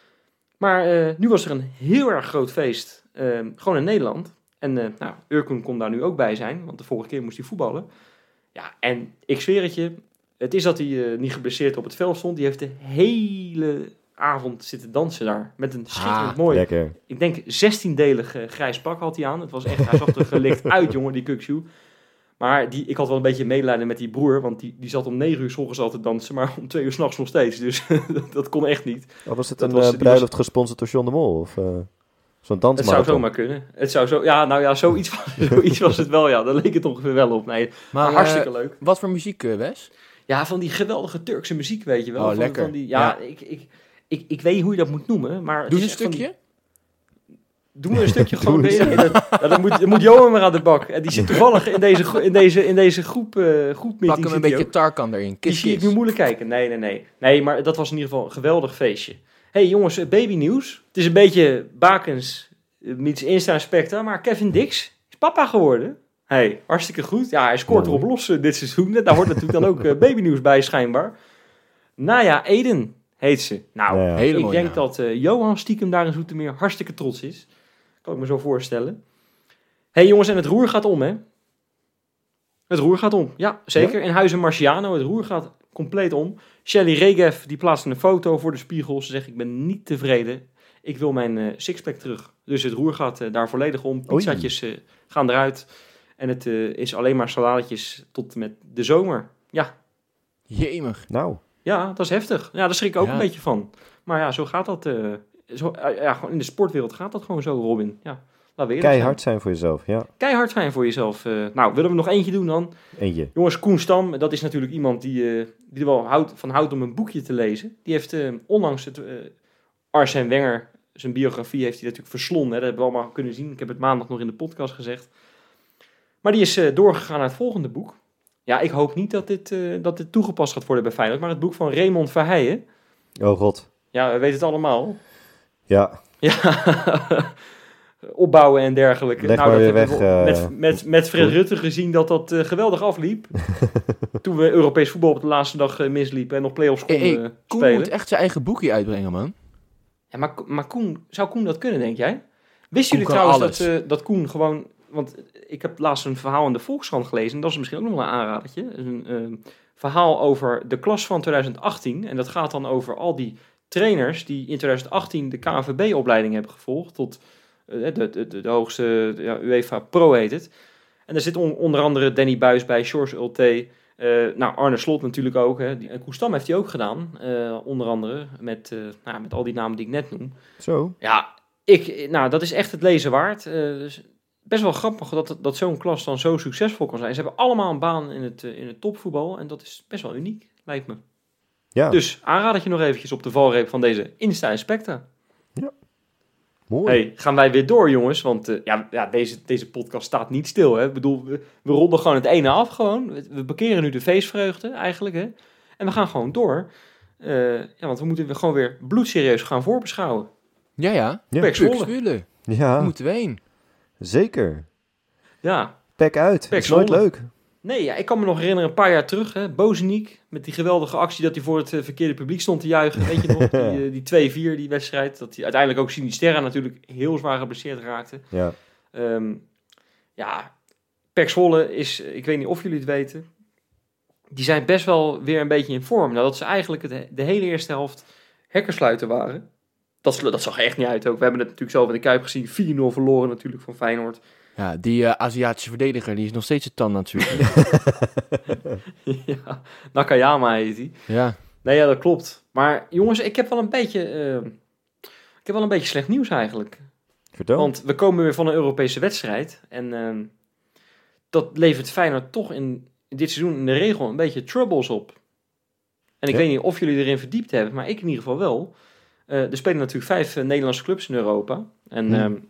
Maar uh, nu was er een heel erg groot feest, uh, gewoon in Nederland. En uh, nou, Urkun kon daar nu ook bij zijn, want de vorige keer moest hij voetballen. Ja, en ik zweer het je, het is dat hij uh, niet geblesseerd op het veld stond. Die heeft de hele avond zitten dansen daar. Met een schitterend Ah, mooi, Lekker. ik denk zestiendelig uh, grijs pak had hij aan. Het was echt, hij zag er gelikt uit, jongen, die Kukshoe. Maar die, ik had wel een beetje medelijden met die broer, want die, die zat om negen uur 's ochtends al te dansen, maar om twee uur 's nachts nog steeds. Dus dat, dat kon echt niet. Of was het Dat een was- uh, die bruiloft gesponsord door John de Mol? Of uh, zo'n Het zou dansmarathon? zomaar kunnen. Het zou zo, ja, nou ja, zoiets, was- zoiets was het wel, ja. Daar leek het ongeveer wel op. Nee, maar, Maar hartstikke eh, leuk. wat voor muziek, eh, Wes? Ja, van die geweldige Turkse muziek, weet je wel. Oh, van, lekker. Van die, ja, Ja. Ik, ik, ik, ik weet niet hoe je dat moet noemen, maar... het Doe is eens een echt van die- stukje. Doe me een stukje gewoon. Doe eens. Nee, dat, ja, dan, moet, dan moet Johan maar aan de bak. En die zit toevallig in deze, gro- in deze, in deze groep, uh, groepmeeting. Pak hem een zit die beetje ook. Tarkan erin. Die Kiss, zie ik kiss. nu moeilijk kijken. Nee, nee, nee. Nee, maar dat was in ieder geval een geweldig feestje. hey, jongens, eh, babynieuws. Het is een beetje Bakens eh, meets Insta-specta, maar Kevin Dix is papa geworden. Hey, hartstikke goed. Ja, hij scoort Mooi. erop los eh, dit seizoen. Daar hoort natuurlijk dan ook uh, babynieuws bij, schijnbaar. Naya Eden heet ze. Nou, Ja, ja. Hele ik mooie denk naam. dat uh, Johan stiekem daar in Zoetermeer hartstikke trots is. Kan ik me zo voorstellen. hey, jongens, en het roer gaat om, hè? Het roer gaat om. Ja, zeker. In Huizen Marciano. Het roer gaat compleet om. Shelly Regev, die plaatste een foto voor de spiegel. Ze zegt, ik ben niet tevreden. Ik wil mijn uh, sixpack terug. Dus het roer gaat uh, daar volledig om. Pizzatjes uh, gaan eruit. En het uh, is alleen maar saladetjes tot met de zomer. Ja. Jemig. Nou. Ja, dat is heftig. Ja, daar schrik ik ook Ja. een beetje van. Maar ja, zo gaat dat. Uh, zo, uh, ja, gewoon in de sportwereld gaat dat gewoon zo, Robin. Ja, laten we eerlijk Keihard zijn voor jezelf, ja. zijn. Keihard zijn voor jezelf. Uh, nou, willen we nog eentje doen dan? Eentje. Jongens, Koen Stam, dat is natuurlijk iemand die, uh, die er wel houdt, van houdt om een boekje te lezen. Die heeft uh, onlangs het uh, Arsène Wenger, zijn biografie heeft hij natuurlijk verslonden. Hè? Dat hebben we allemaal kunnen zien. Ik heb het maandag nog in de podcast gezegd. Maar die is uh, doorgegaan naar het volgende boek. Ja, ik hoop niet dat dit, uh, dat dit toegepast gaat worden bij Feyenoord. Maar het boek van Raymond Verheijen. Oh god. Ja, we weten het allemaal. Ja. Ja, opbouwen en dergelijke. Leg nou, maar dat weer hebben we weg, met, uh, met, met Fred Rutte gezien dat dat uh, geweldig afliep. Toen we Europees voetbal op de laatste dag uh, misliepen en nog play-offs konden Hey, uh, hey, Koen spelen. moet echt zijn eigen boekje uitbrengen, man. Ja, maar, maar Koen, zou Koen dat kunnen, denk jij? Wisten Koen jullie kan trouwens dat, alles. uh, dat Koen gewoon... Want ik heb laatst een verhaal in de Volkskrant gelezen. En dat is misschien ook nog wel een aanradertje. Een uh, verhaal over de klas van twintig achttien. En dat gaat dan over al die trainers die in twintig achttien de K N V B-opleiding hebben gevolgd. Tot uh, de, de, de, de hoogste, ja, UEFA Pro heet het. En daar zit on, onder andere Danny Buis bij, George Ulte. Uh, nou, Arne Slot natuurlijk ook. Hè. Die, en Koen Stam heeft hij ook gedaan. Uh, onder andere met, uh, nou, met al die namen die ik net noem. Zo. Ja, ik, nou, dat is echt het lezen waard. Uh, dus best wel grappig dat, dat zo'n klas dan zo succesvol kan zijn. Ze hebben allemaal een baan in het, uh, in het topvoetbal. En dat is best wel uniek, lijkt me. Ja. Dus aanraad je nog eventjes op de valreep van deze Insta Inspecta. Mooi. Hey, gaan wij weer door, jongens. Want uh, ja, ja, deze, deze podcast staat niet stil. Hè? Ik bedoel, we, we ronden gewoon het ene af. Gewoon. We, we bekeren nu de feestvreugde eigenlijk. Hè? En we gaan gewoon door. Uh, ja, want we moeten weer gewoon weer bloedserieus gaan voorbeschouwen. Ja, ja. Ja. Pek Zwolle. Zwolle. Ja, Daar moeten we heen. zeker. Ja. Pek uit. Pek Is nooit Zwolle. leuk. Nee, ja, ik kan me nog herinneren, een paar jaar terug, hè, Bozeniek, met die geweldige actie dat hij voor het uh, verkeerde publiek stond te juichen. Weet je nog, die, uh, die twee vier, die wedstrijd. Dat hij uiteindelijk ook Sinisterra natuurlijk heel zwaar geblesseerd raakte. Ja. Um, ja, Pek Zwolle is, ik weet niet of jullie het weten, die zijn best wel weer een beetje in vorm. Nadat ze eigenlijk het, de hele eerste helft hekkersluiter waren. Dat, dat zag er echt niet uit ook. We hebben het natuurlijk zelf in de Kuip gezien, vier nul verloren natuurlijk van Feyenoord. Ja, die uh, Aziatische verdediger, die is nog steeds zijn tand aan het zoeken. Ja, Nakayama heet hij. Ja. Nee, ja, dat klopt. Maar jongens, ik heb wel een beetje, uh, ik heb wel een beetje slecht nieuws eigenlijk. Vertel. Want we komen weer van een Europese wedstrijd. En uh, dat levert Feyenoord toch in, in dit seizoen in de regel een beetje troubles op. En ik Ja. weet niet of jullie erin verdiept hebben, maar ik in ieder geval wel. Uh, er spelen natuurlijk vijf uh, Nederlandse clubs in Europa. En Hmm. uh,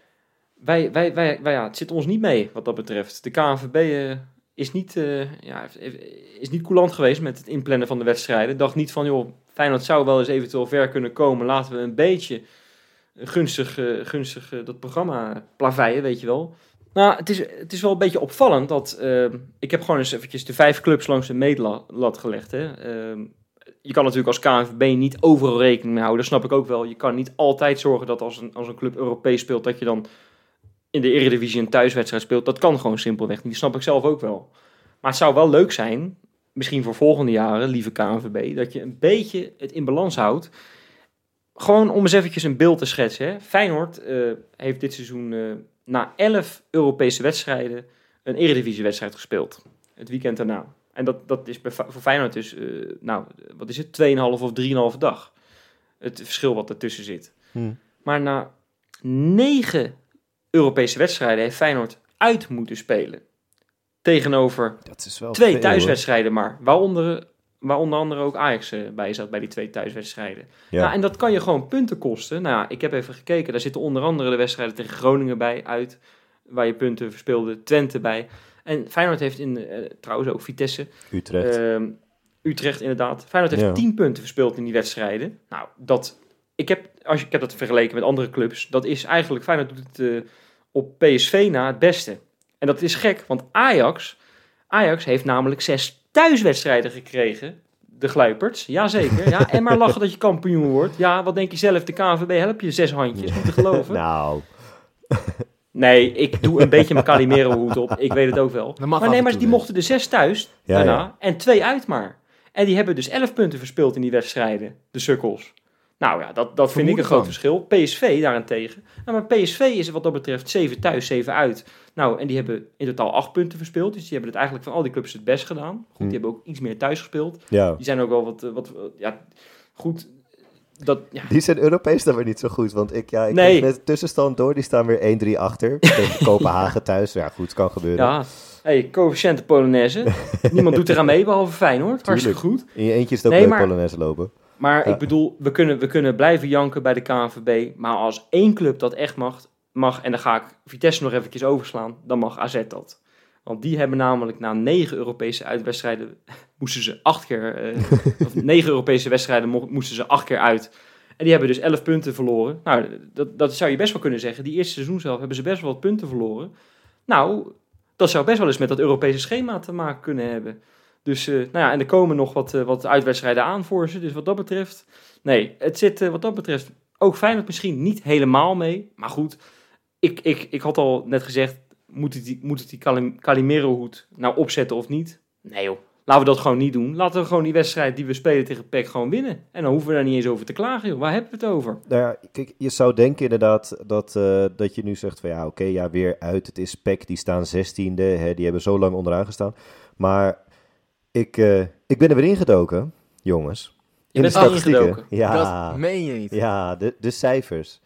wij, wij, wij, wij, ja, het zit ons niet mee wat dat betreft. De K N V B uh, is niet, uh, ja, is niet coulant geweest met het inplannen van de wedstrijden. Dacht niet van, joh, Feyenoord zou wel eens eventueel ver kunnen komen. Laten we een beetje gunstig, uh, gunstig uh, dat programma plaveien, weet je wel. Nou, het is, het is wel een beetje opvallend dat... Uh, ik heb gewoon eens eventjes de vijf clubs langs de meetlat gelegd. Hè. Uh, je kan natuurlijk als K N V B niet overal rekening mee houden. Dat snap ik ook wel. Je kan niet altijd zorgen dat als een, als een club Europees speelt, dat je dan in de Eredivisie een thuiswedstrijd speelt. Dat kan gewoon simpelweg niet. Die snap ik zelf ook wel. Maar het zou wel leuk zijn, misschien voor volgende jaren, lieve K N V B, dat je een beetje het in balans houdt. Gewoon om eens eventjes een beeld te schetsen. Hè. Feyenoord uh, heeft dit seizoen uh, na elf Europese wedstrijden een Eredivisiewedstrijd gespeeld. Het weekend daarna. En dat, dat is bij, voor Feyenoord dus, uh, nou, wat is het, twee komma vijf of drie komma vijf dag. Het verschil wat ertussen zit. Hmm. Maar na negen Europese wedstrijden heeft Feyenoord uit moeten spelen. Tegenover Dat is wel twee veel, thuiswedstrijden maar. Waaronder, waar onder andere ook Ajax uh, bij zat bij die twee thuiswedstrijden. Ja. Nou, en dat kan je gewoon punten kosten. Nou ja, ik heb even gekeken. Daar zitten onder andere de wedstrijden tegen Groningen bij uit. Waar je punten verspeelde. Twente bij. En Feyenoord heeft in, uh, trouwens ook Vitesse. Utrecht. Uh, Utrecht inderdaad. Feyenoord heeft Ja. tien punten verspeeld in die wedstrijden. Nou, dat... Ik heb, als je, ik heb dat vergeleken met andere clubs. Dat is eigenlijk... Feyenoord doet het uh, op P S V na het beste. En dat is gek, want Ajax... Ajax heeft namelijk zes thuiswedstrijden gekregen. De Gluiperts. Jazeker. Ja, en maar lachen dat je kampioen wordt. Ja, wat denk je zelf? De K N V B help je zes handjes. Niet te geloven. Nou, Nee, ik doe een beetje mijn Calimero hoed op. Ik weet het ook wel. Dat mag Maar af nee, en maar toe die weer. mochten er zes thuis Ja, daarna ja. en twee uit maar. En die hebben dus elf punten verspeeld in die wedstrijden, de sukkels. Nou ja, dat, dat vind ik een groot verschil. P S V daarentegen. Nou, maar P S V is wat dat betreft zeven thuis, zeven uit. Nou, en die hebben in totaal acht punten verspeeld. Dus die hebben het eigenlijk van al die clubs het best gedaan. Goed, die hebben ook iets meer thuis gespeeld. Ja. Die zijn ook wel wat, wat ja, goed. Dat, ja. Die zijn Europees dan weer niet zo goed. Want ik, ja, ik Nee. heb net de tussenstand door. Die staan weer één drie achter. Tegen Kopenhagen thuis. Ja, goed, kan gebeuren. Ja, hey, coëfficiënte Polonaise. Niemand doet eraan mee, behalve Feyenoord. Hartstikke goed. In je eentje is het ook Nee, leuk maar- Polonaise lopen. Maar Ja. ik bedoel, we kunnen, we kunnen blijven janken bij de K N V B. Maar als één club dat echt mag, mag, en dan ga ik Vitesse nog eventjes overslaan, dan mag A Z dat. Want die hebben namelijk na negen Europese uitwedstrijden, moesten ze acht keer, eh, of negen Europese wedstrijden mo- moesten ze acht keer uit. En die hebben dus elf punten verloren. Nou, dat, dat zou je best wel kunnen zeggen. Die eerste seizoen zelf hebben ze best wel wat punten verloren. Nou, dat zou best wel eens met dat Europese schema te maken kunnen hebben. Dus, uh, nou ja, en er komen nog wat, uh, wat uitwedstrijden aan voor ze. Dus wat dat betreft, nee, het zit uh, wat dat betreft ook Feyenoord misschien niet helemaal mee. Maar goed, ik, ik, ik had al net gezegd, moet het die, moet het die Calim- Calimero-hoed nou opzetten of niet? Nee joh, laten we dat gewoon niet doen. Laten we gewoon die wedstrijd die we spelen tegen P E C gewoon winnen. En dan hoeven we daar niet eens over te klagen, joh. Waar hebben we het over? Nou ja, kijk, je zou denken inderdaad dat, uh, dat je nu zegt van ja, oké, okay, ja, weer uit. Het is P E C, die staan zestiende. Hè, die hebben zo lang onderaan gestaan. Maar ik, uh, ik ben er weer ingedoken, jongens. Je In bent de er statistieken. ingedoken. Ja, Dat meen je niet. ja de, de cijfers.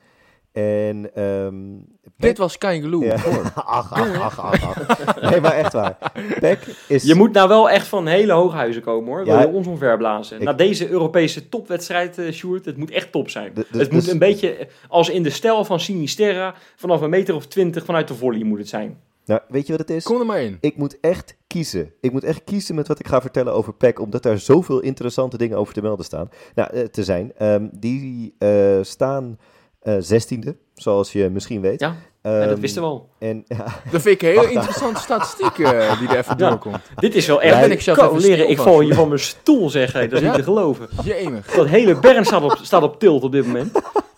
En um, Dit was Kangaloo. ja. ach, ach, ach, ach, ach. Nee, maar echt waar. P E C is... Je moet nou wel echt van hele hooghuizen komen, hoor. Wil Ja, je ons omverblazen. ik- Na deze Europese topwedstrijd, uh, Sjoerd, het moet echt top zijn. De- de- het moet dus- een beetje als in de stijl van Sinisterra, vanaf een meter of twintig vanuit de volley moet het zijn. Nou, weet je wat het is? Kom er maar in. Ik moet echt kiezen. Ik moet echt kiezen met wat ik ga vertellen over P E C, omdat daar zoveel interessante dingen over te melden staan. Nou, uh, te zijn. Um, die uh, staan uh, zestiende, zoals je misschien weet. Ja, Um, ja dat wisten we al. En, ja, Dat vind ik een heel interessante statistiek uh, die er even Ja. doorkomt. Dit is wel echt... Daar ben ik zelf even leren. stil Ik van, val Sjoerd. hier van mijn stoel, zeg hij. Dat is Ja. niet te geloven. Jemig. Dat hele Bern staat op, staat op tilt op dit moment.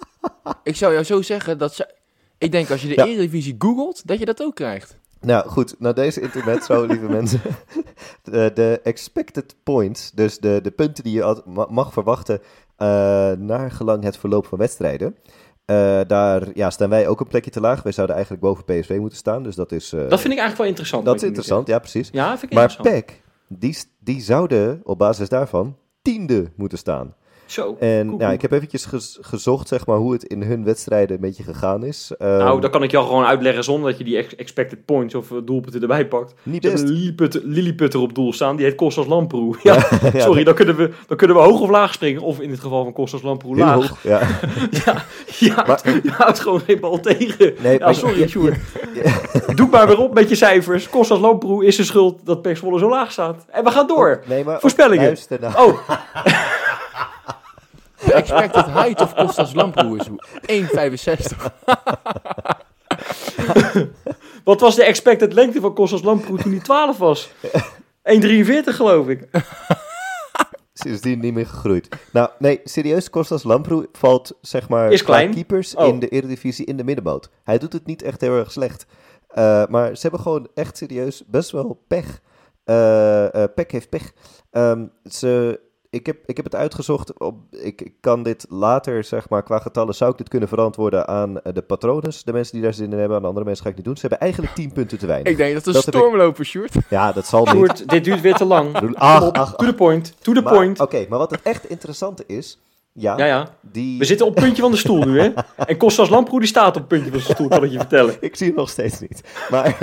Ik zou jou zo zeggen dat ze... Ik denk als je de Ja. Eredivisie googelt, dat je dat ook krijgt. nou goed, na deze intermezzo, lieve mensen. De, de expected points, dus de, de punten die je al- ma- mag verwachten uh, naar gelang het verloop van wedstrijden. Uh, daar ja, staan wij ook een plekje te laag. Wij zouden eigenlijk boven P S V moeten staan, dus dat is... Uh, Dat vind ik eigenlijk wel interessant. dat wat is je nu interessant, ja precies. zegt. Ja, vind ik Maar interessant. P E C, die, die zouden op basis daarvan tiende moeten staan. Zo, En koek, ja, koek. ik heb eventjes gez- gezocht zeg maar, hoe het in hun wedstrijden een beetje gegaan is. Um, Nou, dat kan ik jou gewoon uitleggen zonder dat je die ex- expected points of uh, doelpunten erbij pakt. niet Ze hebben best. een Lilliputter, Lilliputter op doel staan, die heet Kostas Lamproe. Ja, Ja, sorry, dan kunnen, we, dan kunnen we hoog of laag springen. Of in het geval van Kostas Lamproe heel laag. hoog. Ja. Ja, ja Maar- je houdt gewoon geen bal tegen. Nee, Ja, maar- sorry, ja, Sjoerd. Doe maar weer op met je cijfers. Kostas Lamproe is de schuld dat P E C Zwolle zo laag staat. En we gaan door. Nee, maar Voorspellingen. Luister nou. Oh, De expected height of Kostas Lamproe is één komma vijfenzestig. wat was de expected lengte van Kostas Lamproe toen hij twaalf was? één komma drieënveertig geloof ik. Sindsdien niet meer gegroeid. Nou, nee, serieus, Kostas Lamproe valt, zeg maar, Is qua klein. keepers Oh. in de Eredivisie in de middenmoot. Hij doet het niet echt heel erg slecht. Uh, maar ze hebben gewoon echt serieus best wel pech. Uh, uh, P E C heeft pech. Um, ze, ik, heb, ik heb het uitgezocht. Op, ik, ik kan dit later, zeg maar, qua getallen zou ik dit kunnen verantwoorden aan uh, de patronen. De mensen die daar zin in hebben, aan de andere mensen ga ik niet doen. Ze hebben eigenlijk tien punten te weinig. Ik denk dat er Dat heb storm lopen, Sjoerd. Ja, dat zal niet. Sjoerd, dit duurt weer te lang. Ach, Kom op, ach, to the point, to the Maar- point. Oké, maar wat het echt interessante is... Ja, Ja, ja. die... We zitten op het puntje van de stoel nu, hè? En Kostas Lamproe die staat op het puntje van zijn stoel, kan ik je vertellen. Ik zie hem nog steeds niet. Maar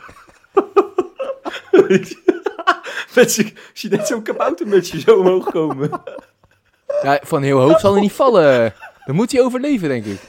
Mensen, ik zie net zo'n kaboutermutsje zo omhoog komen. Ja, van heel hoog zal hij niet vallen. Dan moet hij overleven, denk ik.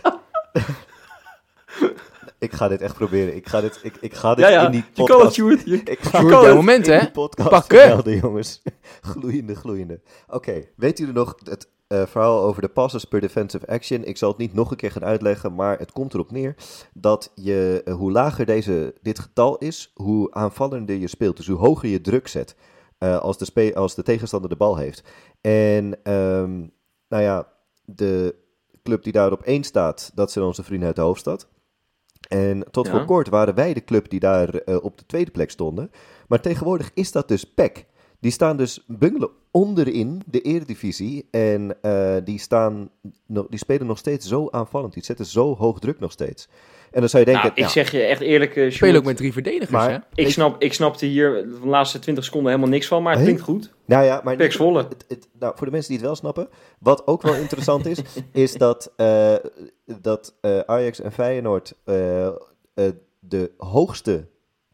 ik ga dit echt proberen. Ik ga dit, ik, ik ga dit Ja, ja, in die je podcast... kan het, Sjoerd. Je- Ik ga Sjoerd, kan jouw het. moment, in hè? die podcast Pakken. vermelden, jongens. gloeiende, gloeiende. Oké, okay, weet jullie nog het uh, verhaal over de passes per defensive action? Ik zal het niet nog een keer gaan uitleggen, maar het komt erop neer dat je, uh, hoe lager deze, dit getal is, hoe aanvallender je speelt. Dus hoe hoger je druk zet uh, als, de spe- als de tegenstander de bal heeft. En, um, nou ja, de club die daar op één staat, dat zijn onze vrienden uit de hoofdstad. En tot Ja. voor kort waren wij de club die daar uh, op de tweede plek stonden. Maar tegenwoordig is dat dus P E C. Die staan dus bungelen onderin de Eredivisie. En uh, die, staan, no, die spelen nog steeds zo aanvallend. Die zetten zo hoog druk nog steeds. En dan zou je denken... Nou, ik ja, zeg je echt eerlijk... Uh, spelen ook met drie verdedigers, maar, hè? Ik, snap, ik snapte hier de laatste twintig seconden helemaal niks van, maar het Hey? klinkt goed. Nou ja, maar... P E C Zwolle. Het, het, nou, voor de mensen die het wel snappen... Wat ook wel interessant is... is dat, uh, dat uh, Ajax en Feyenoord... Uh, uh, de hoogste...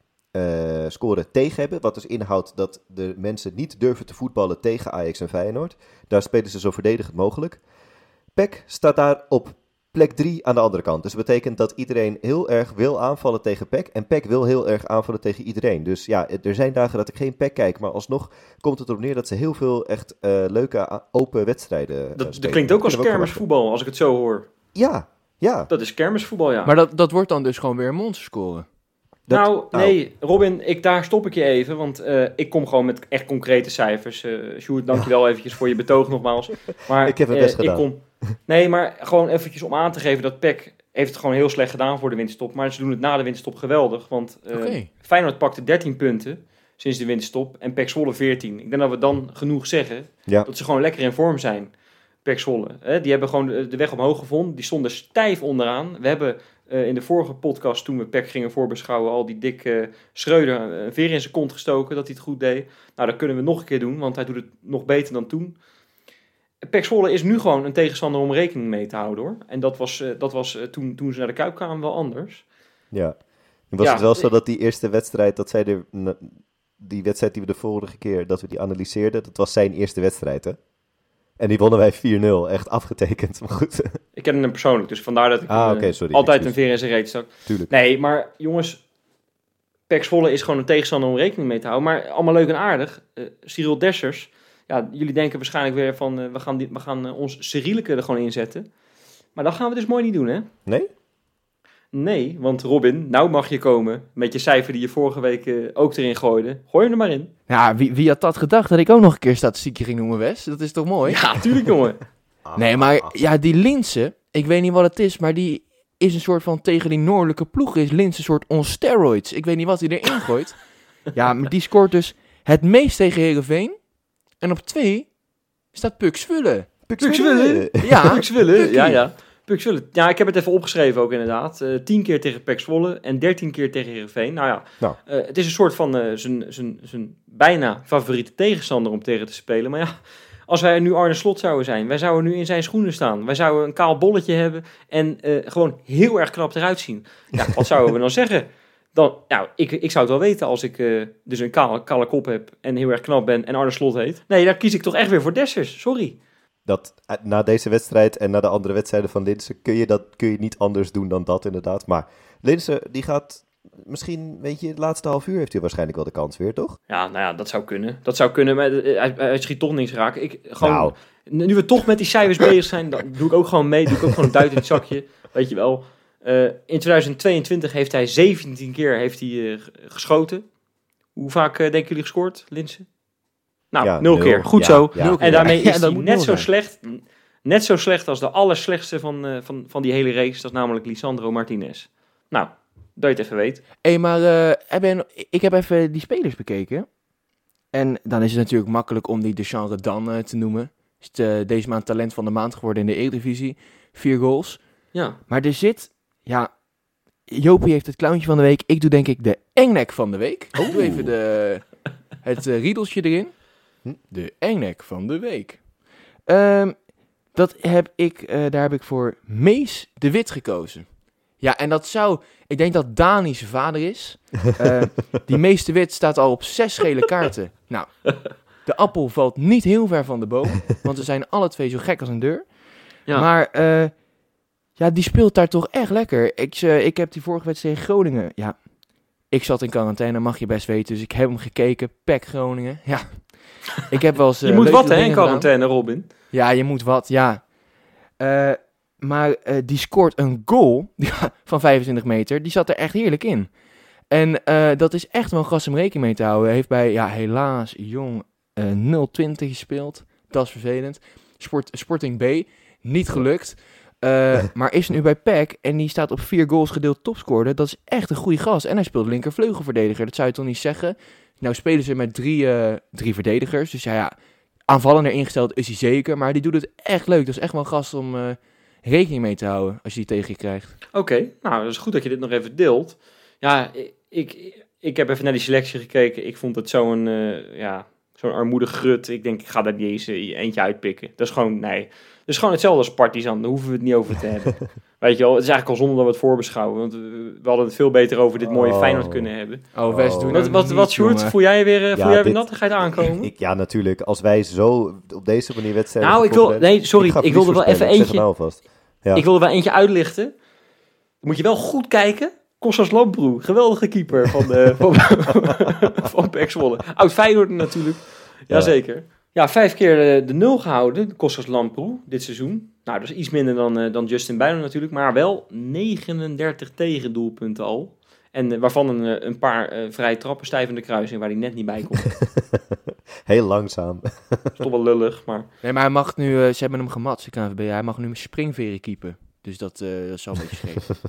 Uh, scoren tegen hebben, wat dus inhoudt dat de mensen niet durven te voetballen tegen Ajax en Feyenoord. Daar spelen ze zo verdedigend mogelijk. P E C staat daar op plek drie aan de andere kant. Dus dat betekent dat iedereen heel erg wil aanvallen tegen P E C en P E C wil heel erg aanvallen tegen iedereen. Dus ja, er zijn dagen dat ik geen P E C kijk, maar alsnog komt het erop neer dat ze heel veel echt uh, leuke open wedstrijden uh, Dat, spelen. dat klinkt ook als Kunnen we kermisvoetbal, als ik het zo hoor. Ja, ja. Dat is kermisvoetbal, ja. Maar dat, dat wordt dan dus gewoon weer een monsterscore. Dat, nou, nee, Robin, ik, daar stop ik je even, want uh, ik kom gewoon met echt concrete cijfers. Uh, Sjoerd, dankjewel ja. eventjes voor je betoog nogmaals. Maar, ik heb het uh, best gedaan. Ik kom, nee, maar gewoon eventjes om aan te geven dat P E C heeft het gewoon heel slecht gedaan voor de winterstop. Maar ze doen het na de winterstop geweldig, want uh, okay. Feyenoord pakte dertien punten sinds de winterstop en P E C Zwolle veertien. Ik denk dat we dan genoeg zeggen ja. dat ze gewoon lekker in vorm zijn, P E C Zwolle. Hè? Die hebben gewoon de, de weg omhoog gevonden, die stonden stijf onderaan. We hebben... Uh, in de vorige podcast, toen we P E C gingen voorbeschouwen, al die dikke uh, Schreuder een uh, veer in zijn kont gestoken, dat hij het goed deed. Nou, dat kunnen we nog een keer doen, want hij doet het nog beter dan toen. P E C Zwolle is nu gewoon een tegenstander om rekening mee te houden, hoor. En dat was, uh, dat was uh, toen, toen ze naar de Kuip kwamen wel anders. Ja, nu was ja, het wel zo dat die eerste wedstrijd, dat zij de, die wedstrijd die we de vorige keer, dat we die analyseerden, dat was zijn eerste wedstrijd, hè? En die wonnen wij vier nul, echt afgetekend, maar goed. Ik ken hem persoonlijk, dus vandaar dat ik ah, okay, sorry, altijd excuse. een veer in zijn reet stak. Tuurlijk. Nee, maar jongens, P E C Zwolle is gewoon een tegenstander om rekening mee te houden. Maar allemaal leuk en aardig. Uh, Cyril Dessers, ja, jullie denken waarschijnlijk weer van, uh, we gaan, die, we gaan uh, ons Cyrilike er gewoon inzetten. Maar dat gaan we dus mooi niet doen, hè? Nee? Nee, want Robin, nou mag je komen met je cijfer die je vorige week uh, ook erin gooide. Gooi hem er maar in. Ja, wie, wie had dat gedacht dat ik ook nog een keer statistiekje ging noemen, Wes? Dat is toch mooi? Ja, tuurlijk, jongen. Nee, maar ja, die Linse, ik weet niet wat het is, maar die is een soort van tegen die noordelijke ploeg is Linse een soort on steroids. Ik weet niet wat hij erin gooit. Ja, maar die scoort dus het meest tegen Heerenveen. En op twee staat P U C Zwolle. P U C Zwolle? Ja, P U C Zwolle. Ja, ja. P U C Zwolle. Ja, ik heb het even opgeschreven ook inderdaad. Uh, tien keer tegen P E C Zwolle en dertien keer tegen Heerenveen. Nou ja, nou. Uh, het is een soort van uh, zijn bijna favoriete tegenstander om tegen te spelen. Maar ja, als wij nu Arne Slot zouden zijn, wij zouden nu in zijn schoenen staan. Wij zouden een kaal bolletje hebben en uh, gewoon heel erg knap eruit zien. Ja, wat zouden we dan zeggen? Dan, nou, ik, ik zou het wel weten als ik uh, dus een kale, kale kop heb en heel erg knap ben en Arne Slot heet. Nee, dan kies ik toch echt weer voor Dessers. Sorry. Dat, na deze wedstrijd en na de andere wedstrijden van Linse kun je dat kun je niet anders doen dan dat inderdaad. Maar Linse, die gaat misschien, weet je, het laatste half uur heeft hij waarschijnlijk wel de kans weer, toch? Ja, nou ja, dat zou kunnen. Dat zou kunnen, maar hij, hij schiet toch niks raak. Ik, gewoon, nou. Nu we toch met die cijfers bezig zijn, dan doe ik ook gewoon mee. Doe ik ook gewoon een duit in het zakje, weet je wel. Uh, in tweeduizend tweeëntwintig heeft hij zeventien keer heeft hij, uh, geschoten. Hoe vaak uh, denken jullie gescoord, Linse? Nou, ja, nul, nul keer. Goed ja, zo. Ja, en daarmee is hij ja, net zo slecht, net zo slecht als de allerslechtste van, uh, van, van die hele race. Dat is namelijk Lisandro Martinez. Nou, dat je het even weet. Hé, hey, maar uh, heb ik heb even die spelers bekeken. En dan is het natuurlijk makkelijk om die Deschamps Redan uh, te noemen. Is het, uh, deze maand talent van de maand geworden in de Eredivisie. Vier goals. Ja. Maar er zit, ja, Jopie heeft het clowntje van de week. Ik doe denk ik de engnek van de week. Oh. Ik doe even de, het uh, riedeltje erin. De engnek van de week. Um, dat heb ik, uh, daar heb ik voor Mees de Wit gekozen. Ja, en dat zou, ik denk dat Dani zijn vader is. Uh, die Mees de Wit staat al op zes gele kaarten. Nou, de appel valt niet heel ver van de boom, want ze zijn alle twee zo gek als een deur. Ja. Maar uh, ja, die speelt daar toch echt lekker. Ik, uh, ik heb die vorige wedstrijd tegen Groningen. Ja, ik zat in quarantaine, mag je best weten. Dus ik heb hem gekeken. P E C Groningen. Ja. Ik heb wel eens, uh, je moet wat hè, in quarantaine, Robin. Ja, je moet wat, ja. Uh, maar uh, die scoort een goal ja, van vijfentwintig meter. Die zat er echt heerlijk in. En uh, dat is echt wel een gast om rekening mee te houden. Hij heeft bij, ja, helaas, jong, uh, nul twintig gespeeld. Dat is vervelend. Sport, Sporting B, niet gelukt. Uh, maar is nu bij P E C en die staat op vier goals gedeeld topscorer. Dat is echt een goede gast. En hij speelt linkervleugelverdediger. Dat zou je toch niet zeggen? Nou spelen ze met drie, uh, drie verdedigers. Dus ja, ja, aanvallender ingesteld is hij zeker. Maar die doet het echt leuk. Dat is echt wel een gast om uh, rekening mee te houden als je die tegen je krijgt. Oké, okay, nou dat is goed dat je dit nog even deelt. Ja, ik, ik, ik heb even naar die selectie gekeken. Ik vond het zo'n, uh, ja, zo'n armoedig grut. Ik denk, ik ga daar niet eens uh, eentje uitpikken. Dat is gewoon, nee. Dat is gewoon hetzelfde als Partizan. Daar hoeven we het niet over te hebben. Weet je wel, het is eigenlijk al zonde dat we het voorbeschouwen. Want we, we hadden het veel beter over dit mooie oh. Feyenoord kunnen hebben. Oh, Wes, doe Wat, nou wat, niet, wat Sjoerd, voel jij weer, uh, ja, voel jij weer dit, nat? Ga je het aankomen? Ik, ja, natuurlijk. Als wij zo op deze manier wedstrijden... Nou, ik wil... Nee, sorry. Ik, ik wilde wel even eentje... Nou ja. Ik wilde wel eentje uitlichten. Dan moet je wel goed kijken. Kostas Lamproe, geweldige keeper van, de, van, van P E C Zwolle. Oud Feyenoord natuurlijk. Jazeker. Ja. ja, vijf keer de, de nul gehouden, Kostas Lamproe, dit seizoen. Nou, dat is iets minder dan, uh, dan Justin Bijlo natuurlijk. Maar wel negenendertig tegendoelpunten al. En uh, waarvan een, een paar uh, vrije trappen stijf in de kruising waar hij net niet bij komt. Heel langzaam. Dat is toch wel lullig, maar... Nee, maar hij mag nu... Uh, ze hebben hem gemat, de K N V B. Hij mag nu met springveren keepen. Dus dat, uh, dat is wel een beetje scheef.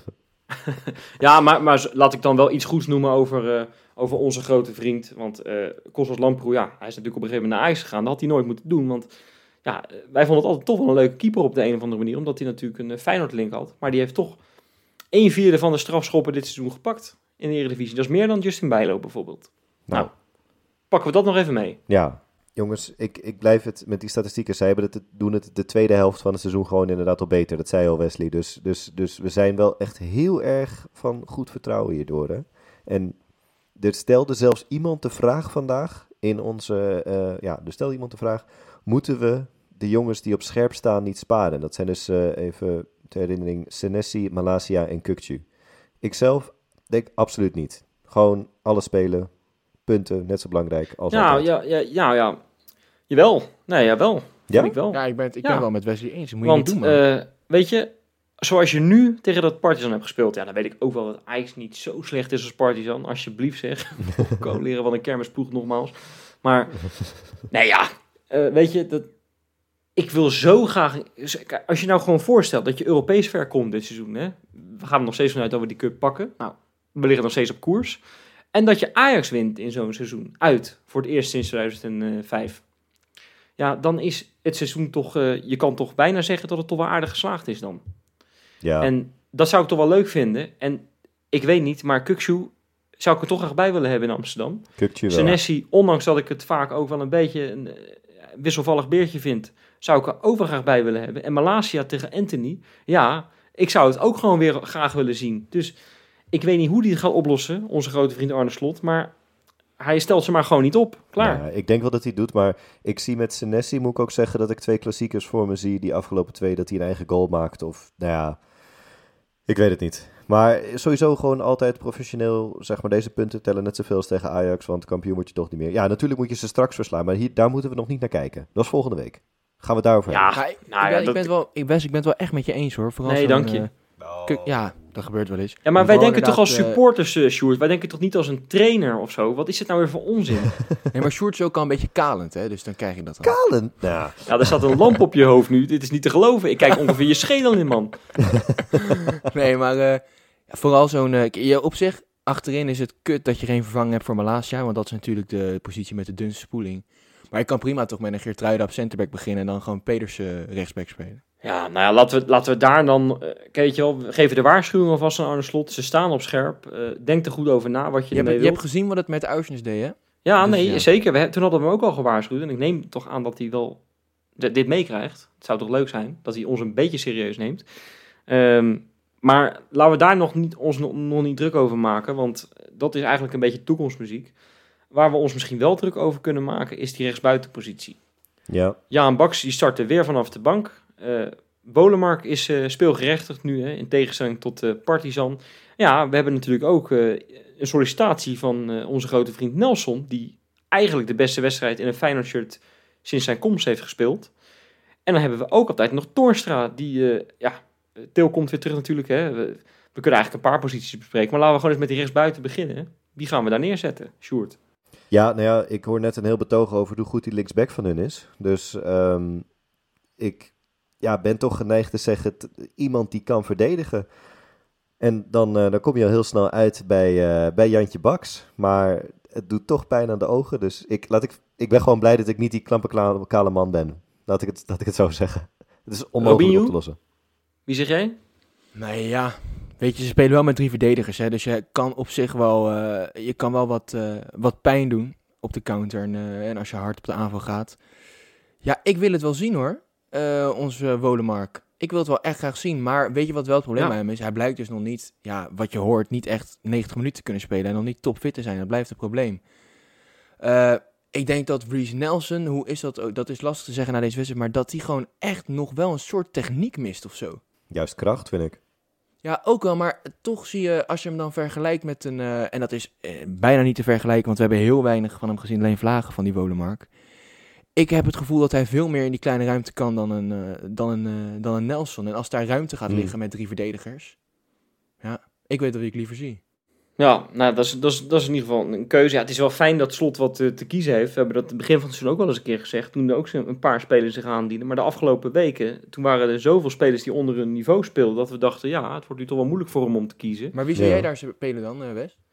Ja, maar, maar laat ik dan wel iets goeds noemen over, uh, over onze grote vriend. Want uh, Kostas Lamproe, ja, hij is natuurlijk op een gegeven moment naar Ajax gegaan. Dat had hij nooit moeten doen, want ja, wij vonden het altijd toch wel een leuke keeper op de een of andere manier. Omdat hij natuurlijk een uh, Feyenoord-link had. Maar die heeft toch een vierde van de strafschoppen dit seizoen gepakt in de Eredivisie. Dat is meer dan Justin Bijlo bijvoorbeeld. Nou, nou pakken we dat nog even mee. Ja, jongens, ik, ik blijf het met die statistieken. Zij hebben het, doen het de tweede helft van het seizoen gewoon inderdaad al beter. Dat zei al Wesley. Dus, dus, dus we zijn wel echt heel erg van goed vertrouwen hierdoor. Hè? En er stelde zelfs iemand de vraag vandaag in onze... Uh, ja, er stelde iemand de vraag... Moeten we de jongens die op scherp staan niet sparen? Dat zijn dus uh, even ter herinnering Senesi, Malasia en Kukçu. Ik zelf denk absoluut niet. Gewoon alles spelen... punten, net zo belangrijk als ja, altijd. Ja, ja, ja, ja. Jawel. Nee, jawel. Ja? Ik wel. Ja, ik ben het ik ja. ben wel met Wesley eens. Dat moet Want, je niet doen, man. Uh, weet je, zoals je nu tegen dat Partizan hebt gespeeld, ja, dan weet ik ook wel dat Ajax niet zo slecht is als Partizan. Alsjeblieft zeg. Kom leren van een kermisploeg nogmaals. Maar, nee ja, uh, weet je, dat, ik wil zo graag... Als je nou gewoon voorstelt dat je Europees ver komt dit seizoen, hè. We gaan er nog steeds vanuit dat we die cup pakken. Nou, we liggen nog steeds op koers. En dat je Ajax wint in zo'n seizoen. Uit. Voor het eerst sinds tweeduizend vijf. Ja, dan is het seizoen toch... Uh, je kan toch bijna zeggen dat het toch wel aardig geslaagd is dan. Ja. En dat zou ik toch wel leuk vinden. En ik weet niet, maar Kukçu zou ik er toch graag bij willen hebben in Amsterdam. Senesi, ondanks dat ik het vaak ook wel een beetje een uh, wisselvallig beertje vind... zou ik er ook wel graag bij willen hebben. En Malasia tegen Anthony. Ja, ik zou het ook gewoon weer graag willen zien. Dus... Ik weet niet hoe die het gaat oplossen, onze grote vriend Arne Slot, maar hij stelt ze maar gewoon niet op. Klaar. Ja, ik denk wel dat hij het doet, maar ik zie met Senesi, moet ik ook zeggen, dat ik twee klassiekers voor me zie, die afgelopen twee, dat hij een eigen goal maakt. Of, nou ja, ik weet het niet. Maar sowieso gewoon altijd professioneel, zeg maar, deze punten tellen net zoveel als tegen Ajax, want kampioen word je toch niet meer. Ja, natuurlijk moet je ze straks verslaan, maar hier, daar moeten we nog niet naar kijken. Dat is volgende week. Gaan we het daarover ja, hebben. Ja, ik, nou, ik, ja, ben, dat... ik, ben wel, ik, ben, ik ben het wel echt met je eens, hoor. Vooral nee, dank je. Uh, Kuk, ja, dat gebeurt wel eens. Ja, maar wij denken toch als uh, supporters, uh, Sjoerd, wij denken toch niet als een trainer of zo? Wat is het nou weer voor onzin? Nee, maar Sjoerd is ook al een beetje kalend, hè, dus dan krijg je dat dan. Kalend? Ja. Ja, er staat een lamp op je hoofd nu, dit is niet te geloven. Ik kijk ongeveer je schedel in, man. Nee, maar uh, vooral zo'n... Uh, je, op zich, achterin is het kut dat je geen vervanging hebt voor Malasia, want dat is natuurlijk de positie met de dunste spoeling. Maar je kan prima toch met een Geertruida op centerback beginnen en dan gewoon Pedersen rechtsback spelen. Ja, nou ja, laten we, laten we daar dan... Uh, weet je wel, we geven de waarschuwing alvast aan Arne Slot. Ze staan op scherp. Uh, denk er goed over na wat je, je ermee hebt, wilt. Je hebt gezien wat het met Uisnes deed, hè? Ja, dus, nee, ja. zeker. We, toen hadden we hem ook al gewaarschuwd. En ik neem toch aan dat hij wel d- dit meekrijgt. Het zou toch leuk zijn dat hij ons een beetje serieus neemt. Um, maar laten we daar nog niet, ons nog, nog niet druk over maken. Want dat is eigenlijk een beetje toekomstmuziek. Waar we ons misschien wel druk over kunnen maken, is die rechtsbuitenpositie. Ja. Jaan Baks die startte weer vanaf de bank. Uh, Bolemark is uh, speelgerechtigd nu, hè, in tegenstelling tot uh, Partizan. Ja, we hebben natuurlijk ook uh, een sollicitatie van uh, onze grote vriend Nelson, die eigenlijk de beste wedstrijd in een Feyenoord-shirt sinds zijn komst heeft gespeeld. En dan hebben we ook altijd nog Toornstra, die, uh, ja, Til komt weer terug natuurlijk. Hè. We, we kunnen eigenlijk een paar posities bespreken, maar laten we gewoon eens met die rechtsbuiten beginnen. Wie gaan we daar neerzetten, Sjoerd? Ja, nou ja, ik hoor net een heel betoog over hoe goed die linksback van hun is. Dus um, ik ja, ben toch geneigd te zeggen, t- iemand die kan verdedigen. En dan, uh, dan kom je al heel snel uit bij, uh, bij Jantje Baks. Maar het doet toch pijn aan de ogen. Dus ik, laat ik, ik ben gewoon blij dat ik niet die klampe kale man ben. Laat ik het, laat ik het zo zeggen. Het is onmogelijk Robinho? op te lossen. Wie zeg jij? Nee, ja. Weet je, ze spelen wel met drie verdedigers, hè. Dus je kan op zich wel, uh, je kan wel wat, uh, wat pijn doen op de counter. En, uh, en als je hard op de aanval gaat. Ja, ik wil het wel zien, hoor. Uh, onze Wolemark. Ik wil het wel echt graag zien. Maar weet je wat wel het probleem Ja. bij hem is? Hij blijkt dus nog niet, ja, wat je hoort, niet echt negentig minuten te kunnen spelen. En nog niet topfit te zijn. Dat blijft het probleem. Uh, ik denk dat Reece Nelson, hoe is dat ook? Dat is lastig te zeggen na deze wedstrijd. Maar dat hij gewoon echt nog wel een soort techniek mist of zo. Juist kracht, vind ik. Ja, ook wel, maar toch zie je, als je hem dan vergelijkt met een... Uh, en dat is uh, bijna niet te vergelijken, want we hebben heel weinig van hem gezien. Alleen vlagen van die Wolemark. Ik heb het gevoel dat hij veel meer in die kleine ruimte kan dan een, uh, dan een, uh, dan een Nelson. En als daar ruimte gaat liggen mm. met drie verdedigers... Ja, ik weet wat ik liever zie. Ja, nou, dat is, dat, is, dat is in ieder geval een keuze. Ja, het is wel fijn dat Slot wat uh, te kiezen heeft. We hebben dat het begin van het seizoen ook wel eens een keer gezegd. Toen er ook een paar spelers zich aandienen. Maar de afgelopen weken, toen waren er zoveel spelers die onder hun niveau speelden. Dat we dachten, ja, het wordt nu toch wel moeilijk voor hem om te kiezen. Maar wie zou ja. jij daar spelen dan, uh, Wes?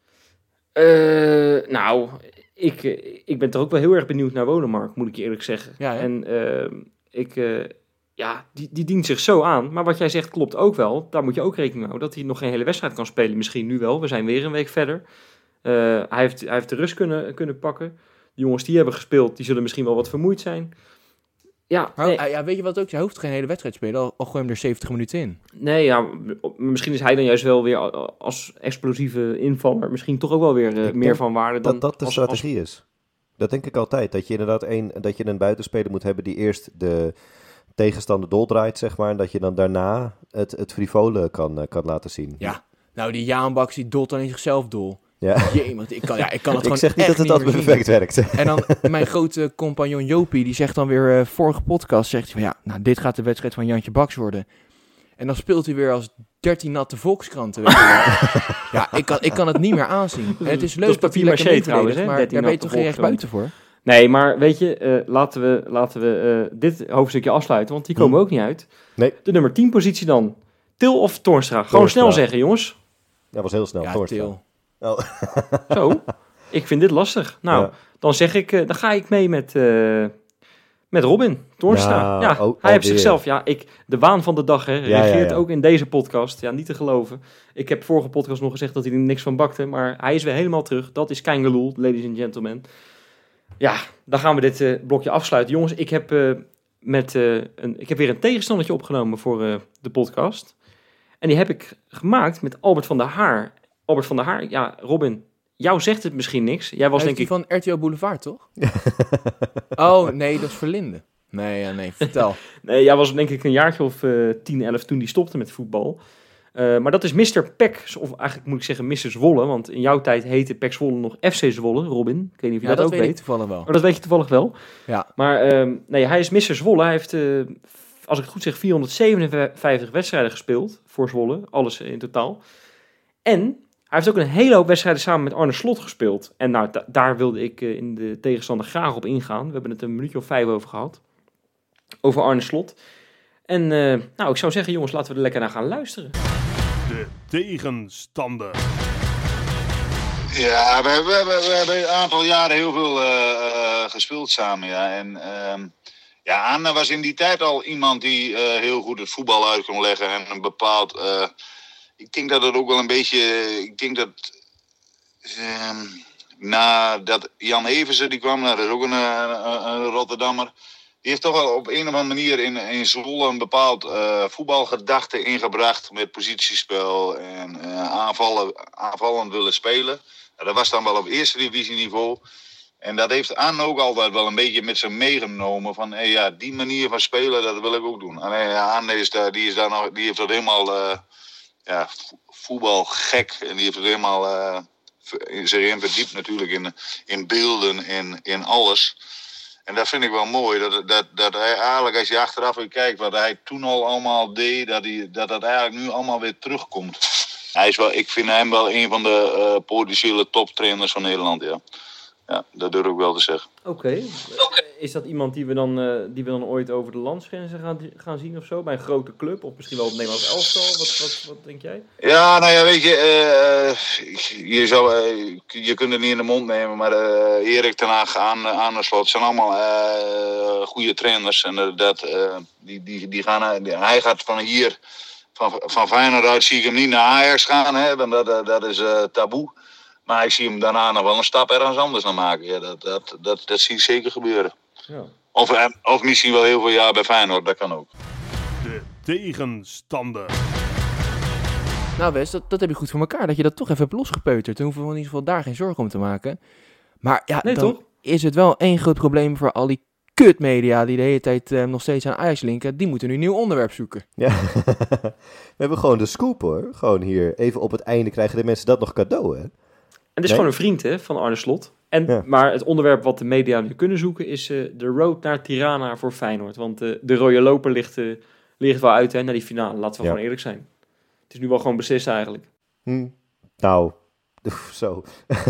Uh, nou, ik, ik ben toch ook wel heel erg benieuwd naar Wolemark, moet ik je eerlijk zeggen. Ja, en uh, ik... Uh, Ja, die, die dient zich zo aan. Maar wat jij zegt klopt ook wel. Daar moet je ook rekening mee houden. Dat hij nog geen hele wedstrijd kan spelen. Misschien nu wel. We zijn weer een week verder. Uh, hij, heeft, hij heeft de rust kunnen, kunnen pakken. De jongens die hebben gespeeld, die zullen misschien wel wat vermoeid zijn. Ja, maar, nee. ja weet je wat ook? Hij hoeft geen hele wedstrijd te spelen. Al, al gooi hem er zeventig minuten in. Nee, ja, misschien is hij dan juist wel weer als explosieve invaller misschien toch ook wel weer uh, meer van waarde dan... Dat dat de als, strategie als... is. Dat denk ik altijd. Dat je inderdaad een, dat je een buitenspeler moet hebben die eerst de... tegenstander doldraait, zeg maar, en dat je dan daarna het, het frivole kan, uh, kan laten zien. Ja, nou die Jaan Baks, die dolt dan in zichzelf dol. Ja. Jemig, ik kan, ja, ik kan het ik gewoon zeg niet echt dat het altijd perfect werkt. En dan mijn grote compagnon Jopie, die zegt dan weer, uh, vorige podcast, zegt hij van ja, nou dit gaat de wedstrijd van Jantje Baks worden. En dan speelt hij weer als dertien natte Volkskranten. Weet je. Ja, ik kan, ik kan het niet meer aanzien. En het is leuk dat, dat hij lekker mee trouwens, hè, maar daar ben je toch geen recht buiten voor? Nee, maar weet je, uh, laten we, laten we uh, dit hoofdstukje afsluiten, want die komen hmm. ook niet uit. Nee. De nummer tien positie dan. Til of Toornstra? Gewoon Toornstra. Snel zeggen, jongens. Dat was heel snel, ja, Toornstra. Til. Oh. Zo, ik vind dit lastig. Nou, ja. dan zeg ik, uh, dan ga ik mee met, uh, met Robin Toornstra. Ja, ja oh, hij heeft zichzelf, ja, ik, de waan van de dag, hè, reageert ja, ja, ja. ook in deze podcast. Ja, niet te geloven. Ik heb vorige podcast nog gezegd dat hij er niks van bakte, maar hij is weer helemaal terug. Dat is Kangaloo, ladies and gentlemen. Ja, dan gaan we dit uh, blokje afsluiten. Jongens, ik heb, uh, met, uh, een, ik heb weer een tegenstandertje opgenomen voor uh, de podcast. En die heb ik gemaakt met Albert van der Haar. Albert van der Haar, ja, Robin, jou zegt het misschien niks. Jij was Heeft denk ik... van R T L Boulevard, toch? Oh, nee, dat is Verlinde. Nee, ja, nee, vertel. Nee, jij was denk ik een jaartje of uh, tien, elf toen die stopte met voetbal. Uh, maar dat is mister Pek, of eigenlijk moet ik zeggen mister Zwolle, want in jouw tijd heette Pek Zwolle nog F C Zwolle, Robin. Ik weet niet of je ja, dat, dat ook weet. weet. Ik toevallig wel. Maar dat weet je toevallig wel. Ja. Maar uh, nee, hij is mister Zwolle. Hij heeft, uh, als ik het goed zeg, vierhonderdzevenenvijftig wedstrijden gespeeld voor Zwolle. Alles in totaal. En hij heeft ook een hele hoop wedstrijden samen met Arne Slot gespeeld. En nou, da- daar wilde ik uh, in de tegenstander graag op ingaan. We hebben het een minuutje of vijf over gehad. Over Arne Slot. En uh, nou, ik zou zeggen, jongens, laten we er lekker naar gaan luisteren. De tegenstander. Ja, we, we, we, we hebben een aantal jaren heel veel uh, uh, gespeeld samen. Ja. En uh, ja, Anne was in die tijd al iemand die uh, heel goed het voetbal uit kon leggen. En een bepaald... Uh, ik denk dat het ook wel een beetje... Ik denk dat... Uh, nadat Jan Eversen die kwam, dat is ook een, een, een Rotterdammer... Die heeft toch wel op een of andere manier in, in Zwolle een bepaald uh, voetbalgedachte ingebracht met positiespel en uh, aanvallen, aanvallend willen spelen. Uh, dat was dan wel op eerste divisieniveau. En dat heeft Anne ook altijd wel een beetje met zich meegenomen van hey, ja, die manier van spelen, dat wil ik ook doen. Alleen ja, Anne is daar, die, is daar nog, die heeft dat helemaal uh, ja, voetbalgek en die heeft het helemaal uh, zich in verdiept natuurlijk in, in beelden en in alles. En dat vind ik wel mooi, dat, dat, dat hij eigenlijk als je achteraf weer kijkt wat hij toen al allemaal deed, dat hij, dat, dat eigenlijk nu allemaal weer terugkomt. Hij is wel, ik vind hem wel een van de uh, potentiële toptrainers van Nederland, ja. Ja, dat durf ik wel te zeggen. Oké. Okay. is dat iemand die we, dan, uh, die we dan ooit over de landsgrenzen gaan, gaan zien of zo? Bij een grote club? Of misschien wel op het Nederlands elftal? Wat, wat, wat denk jij? Ja, nou ja, weet je, uh, je, zou, uh, je kunt het niet in de mond nemen, maar uh, Erik ten Hag aan, aan de slot zijn allemaal uh, goede trainers. En uh, dat, uh, die, die, die gaan, uh, hij gaat van hier, van, van Feyenoord uit, zie ik hem niet naar Ajax gaan, hè, want dat, uh, dat is uh, taboe. Maar ik zie hem daarna nog wel een stap ergens anders naar maken. Ja, dat, dat, dat, dat zie ik zeker gebeuren. Ja. Of, of misschien wel heel veel jaar bij Feyenoord, dat kan ook. De tegenstander. Nou Wes, dat, dat heb je goed voor elkaar, dat je dat toch even hebt losgepeuterd. Dan hoeven we in ieder geval daar geen zorgen om te maken. Maar ja, nee, dan toch? Is het wel één groot probleem voor al die kutmedia die de hele tijd uh, nog steeds aan Ajax linken. Die moeten nu een nieuw onderwerp zoeken. Ja, we hebben gewoon de scoop hoor. Gewoon hier, even op het einde krijgen de mensen dat nog cadeau hè. En dit is nee? gewoon een vriend hè, van Arne Slot. En, ja. Maar het onderwerp wat de media nu kunnen zoeken is uh, de road naar Tirana voor Feyenoord. Want uh, de rode loper ligt, uh, ligt wel uit hè, naar die finale. Laten we ja. gewoon eerlijk zijn. Het is nu wel gewoon beslist eigenlijk. Hm. Nou, oef, zo.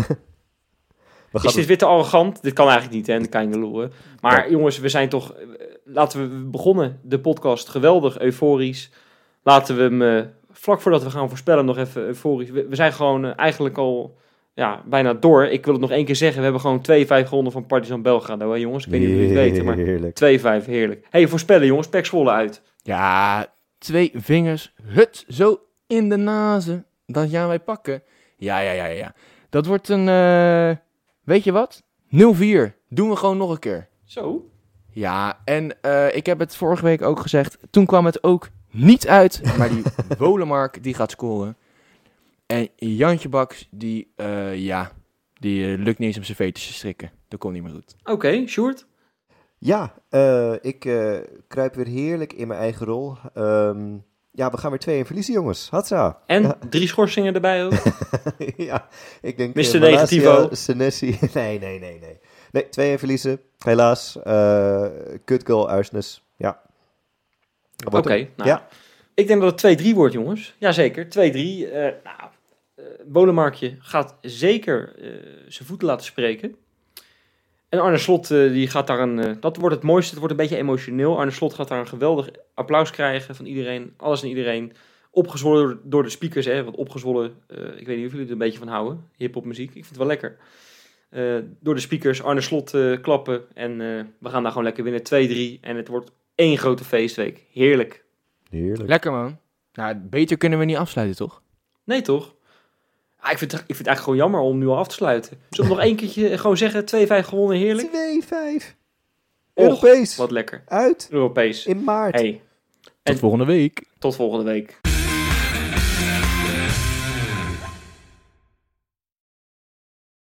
Is dit weer te arrogant? Dit kan eigenlijk niet hè, in de Kangaloo. Maar ja. jongens, we zijn toch... Uh, laten we begonnen de podcast geweldig euforisch. Laten we hem uh, vlak voordat we gaan voorspellen nog even euforisch. We, we zijn gewoon uh, eigenlijk al... Ja, bijna door. Ik wil het nog één keer zeggen. We hebben gewoon twee vijf gewonnen van Partizan Belgrado, hè jongens? Ik weet niet of jullie het weten, maar twee vijf, heerlijk. Hey, voorspellen jongens, P E C Zwolle uit. Ja, twee vingers, hut, zo in de nazen. Dat gaan wij pakken. Ja, ja, ja, ja. Dat wordt een, uh, weet je wat? nul vier. Doen we gewoon nog een keer. Zo? Ja, en uh, ik heb het vorige week ook gezegd. Toen kwam het ook niet uit, maar die Wolemark, die gaat scoren. En Jantje Baks, die, uh, ja, die uh, lukt niet eens om zijn veters te strikken. Dat komt niet meer goed. Oké, okay, Sjoerd? Ja, uh, ik uh, kruip weer heerlijk in mijn eigen rol. Um, ja, we gaan weer twee in verliezen, jongens. Hatsa. En ja. drie schorsingen erbij ook? ja, ik denk... mister Uh, Negativo. Senesi. nee, nee, nee, nee. Nee, twee in verliezen. Helaas. Uh, kut goal, Uisnes. Ja. Oké, okay, nou... Ja. Ik denk dat het twee drie wordt, jongens. Jazeker, twee drie. Uh, nou, uh, Wolemarkje gaat zeker uh, zijn voeten laten spreken. En Arne Slot, uh, die gaat daar een... Uh, dat wordt het mooiste, het wordt een beetje emotioneel. Arne Slot gaat daar een geweldig applaus krijgen van iedereen. Alles en iedereen. Opgezwollen door, door de speakers, hè. Want opgezwollen, uh, ik weet niet of jullie er een beetje van houden. Hip-hop muziek, ik vind het wel lekker. Uh, door de speakers, Arne Slot uh, klappen. En uh, we gaan daar gewoon lekker winnen, twee drie. En het wordt één grote feestweek. Heerlijk. Heerlijk. Lekker man. Nou, beter kunnen we niet afsluiten, toch? Nee, toch? Ah, ik, vind, ik vind het eigenlijk gewoon jammer om nu al af te sluiten. Zullen we nog één keertje gewoon zeggen, twee vijf gewonnen, heerlijk? twee vijf. Europees. Wat lekker. Uit. Europees. In maart. Hey. Tot volgende week. Tot volgende week.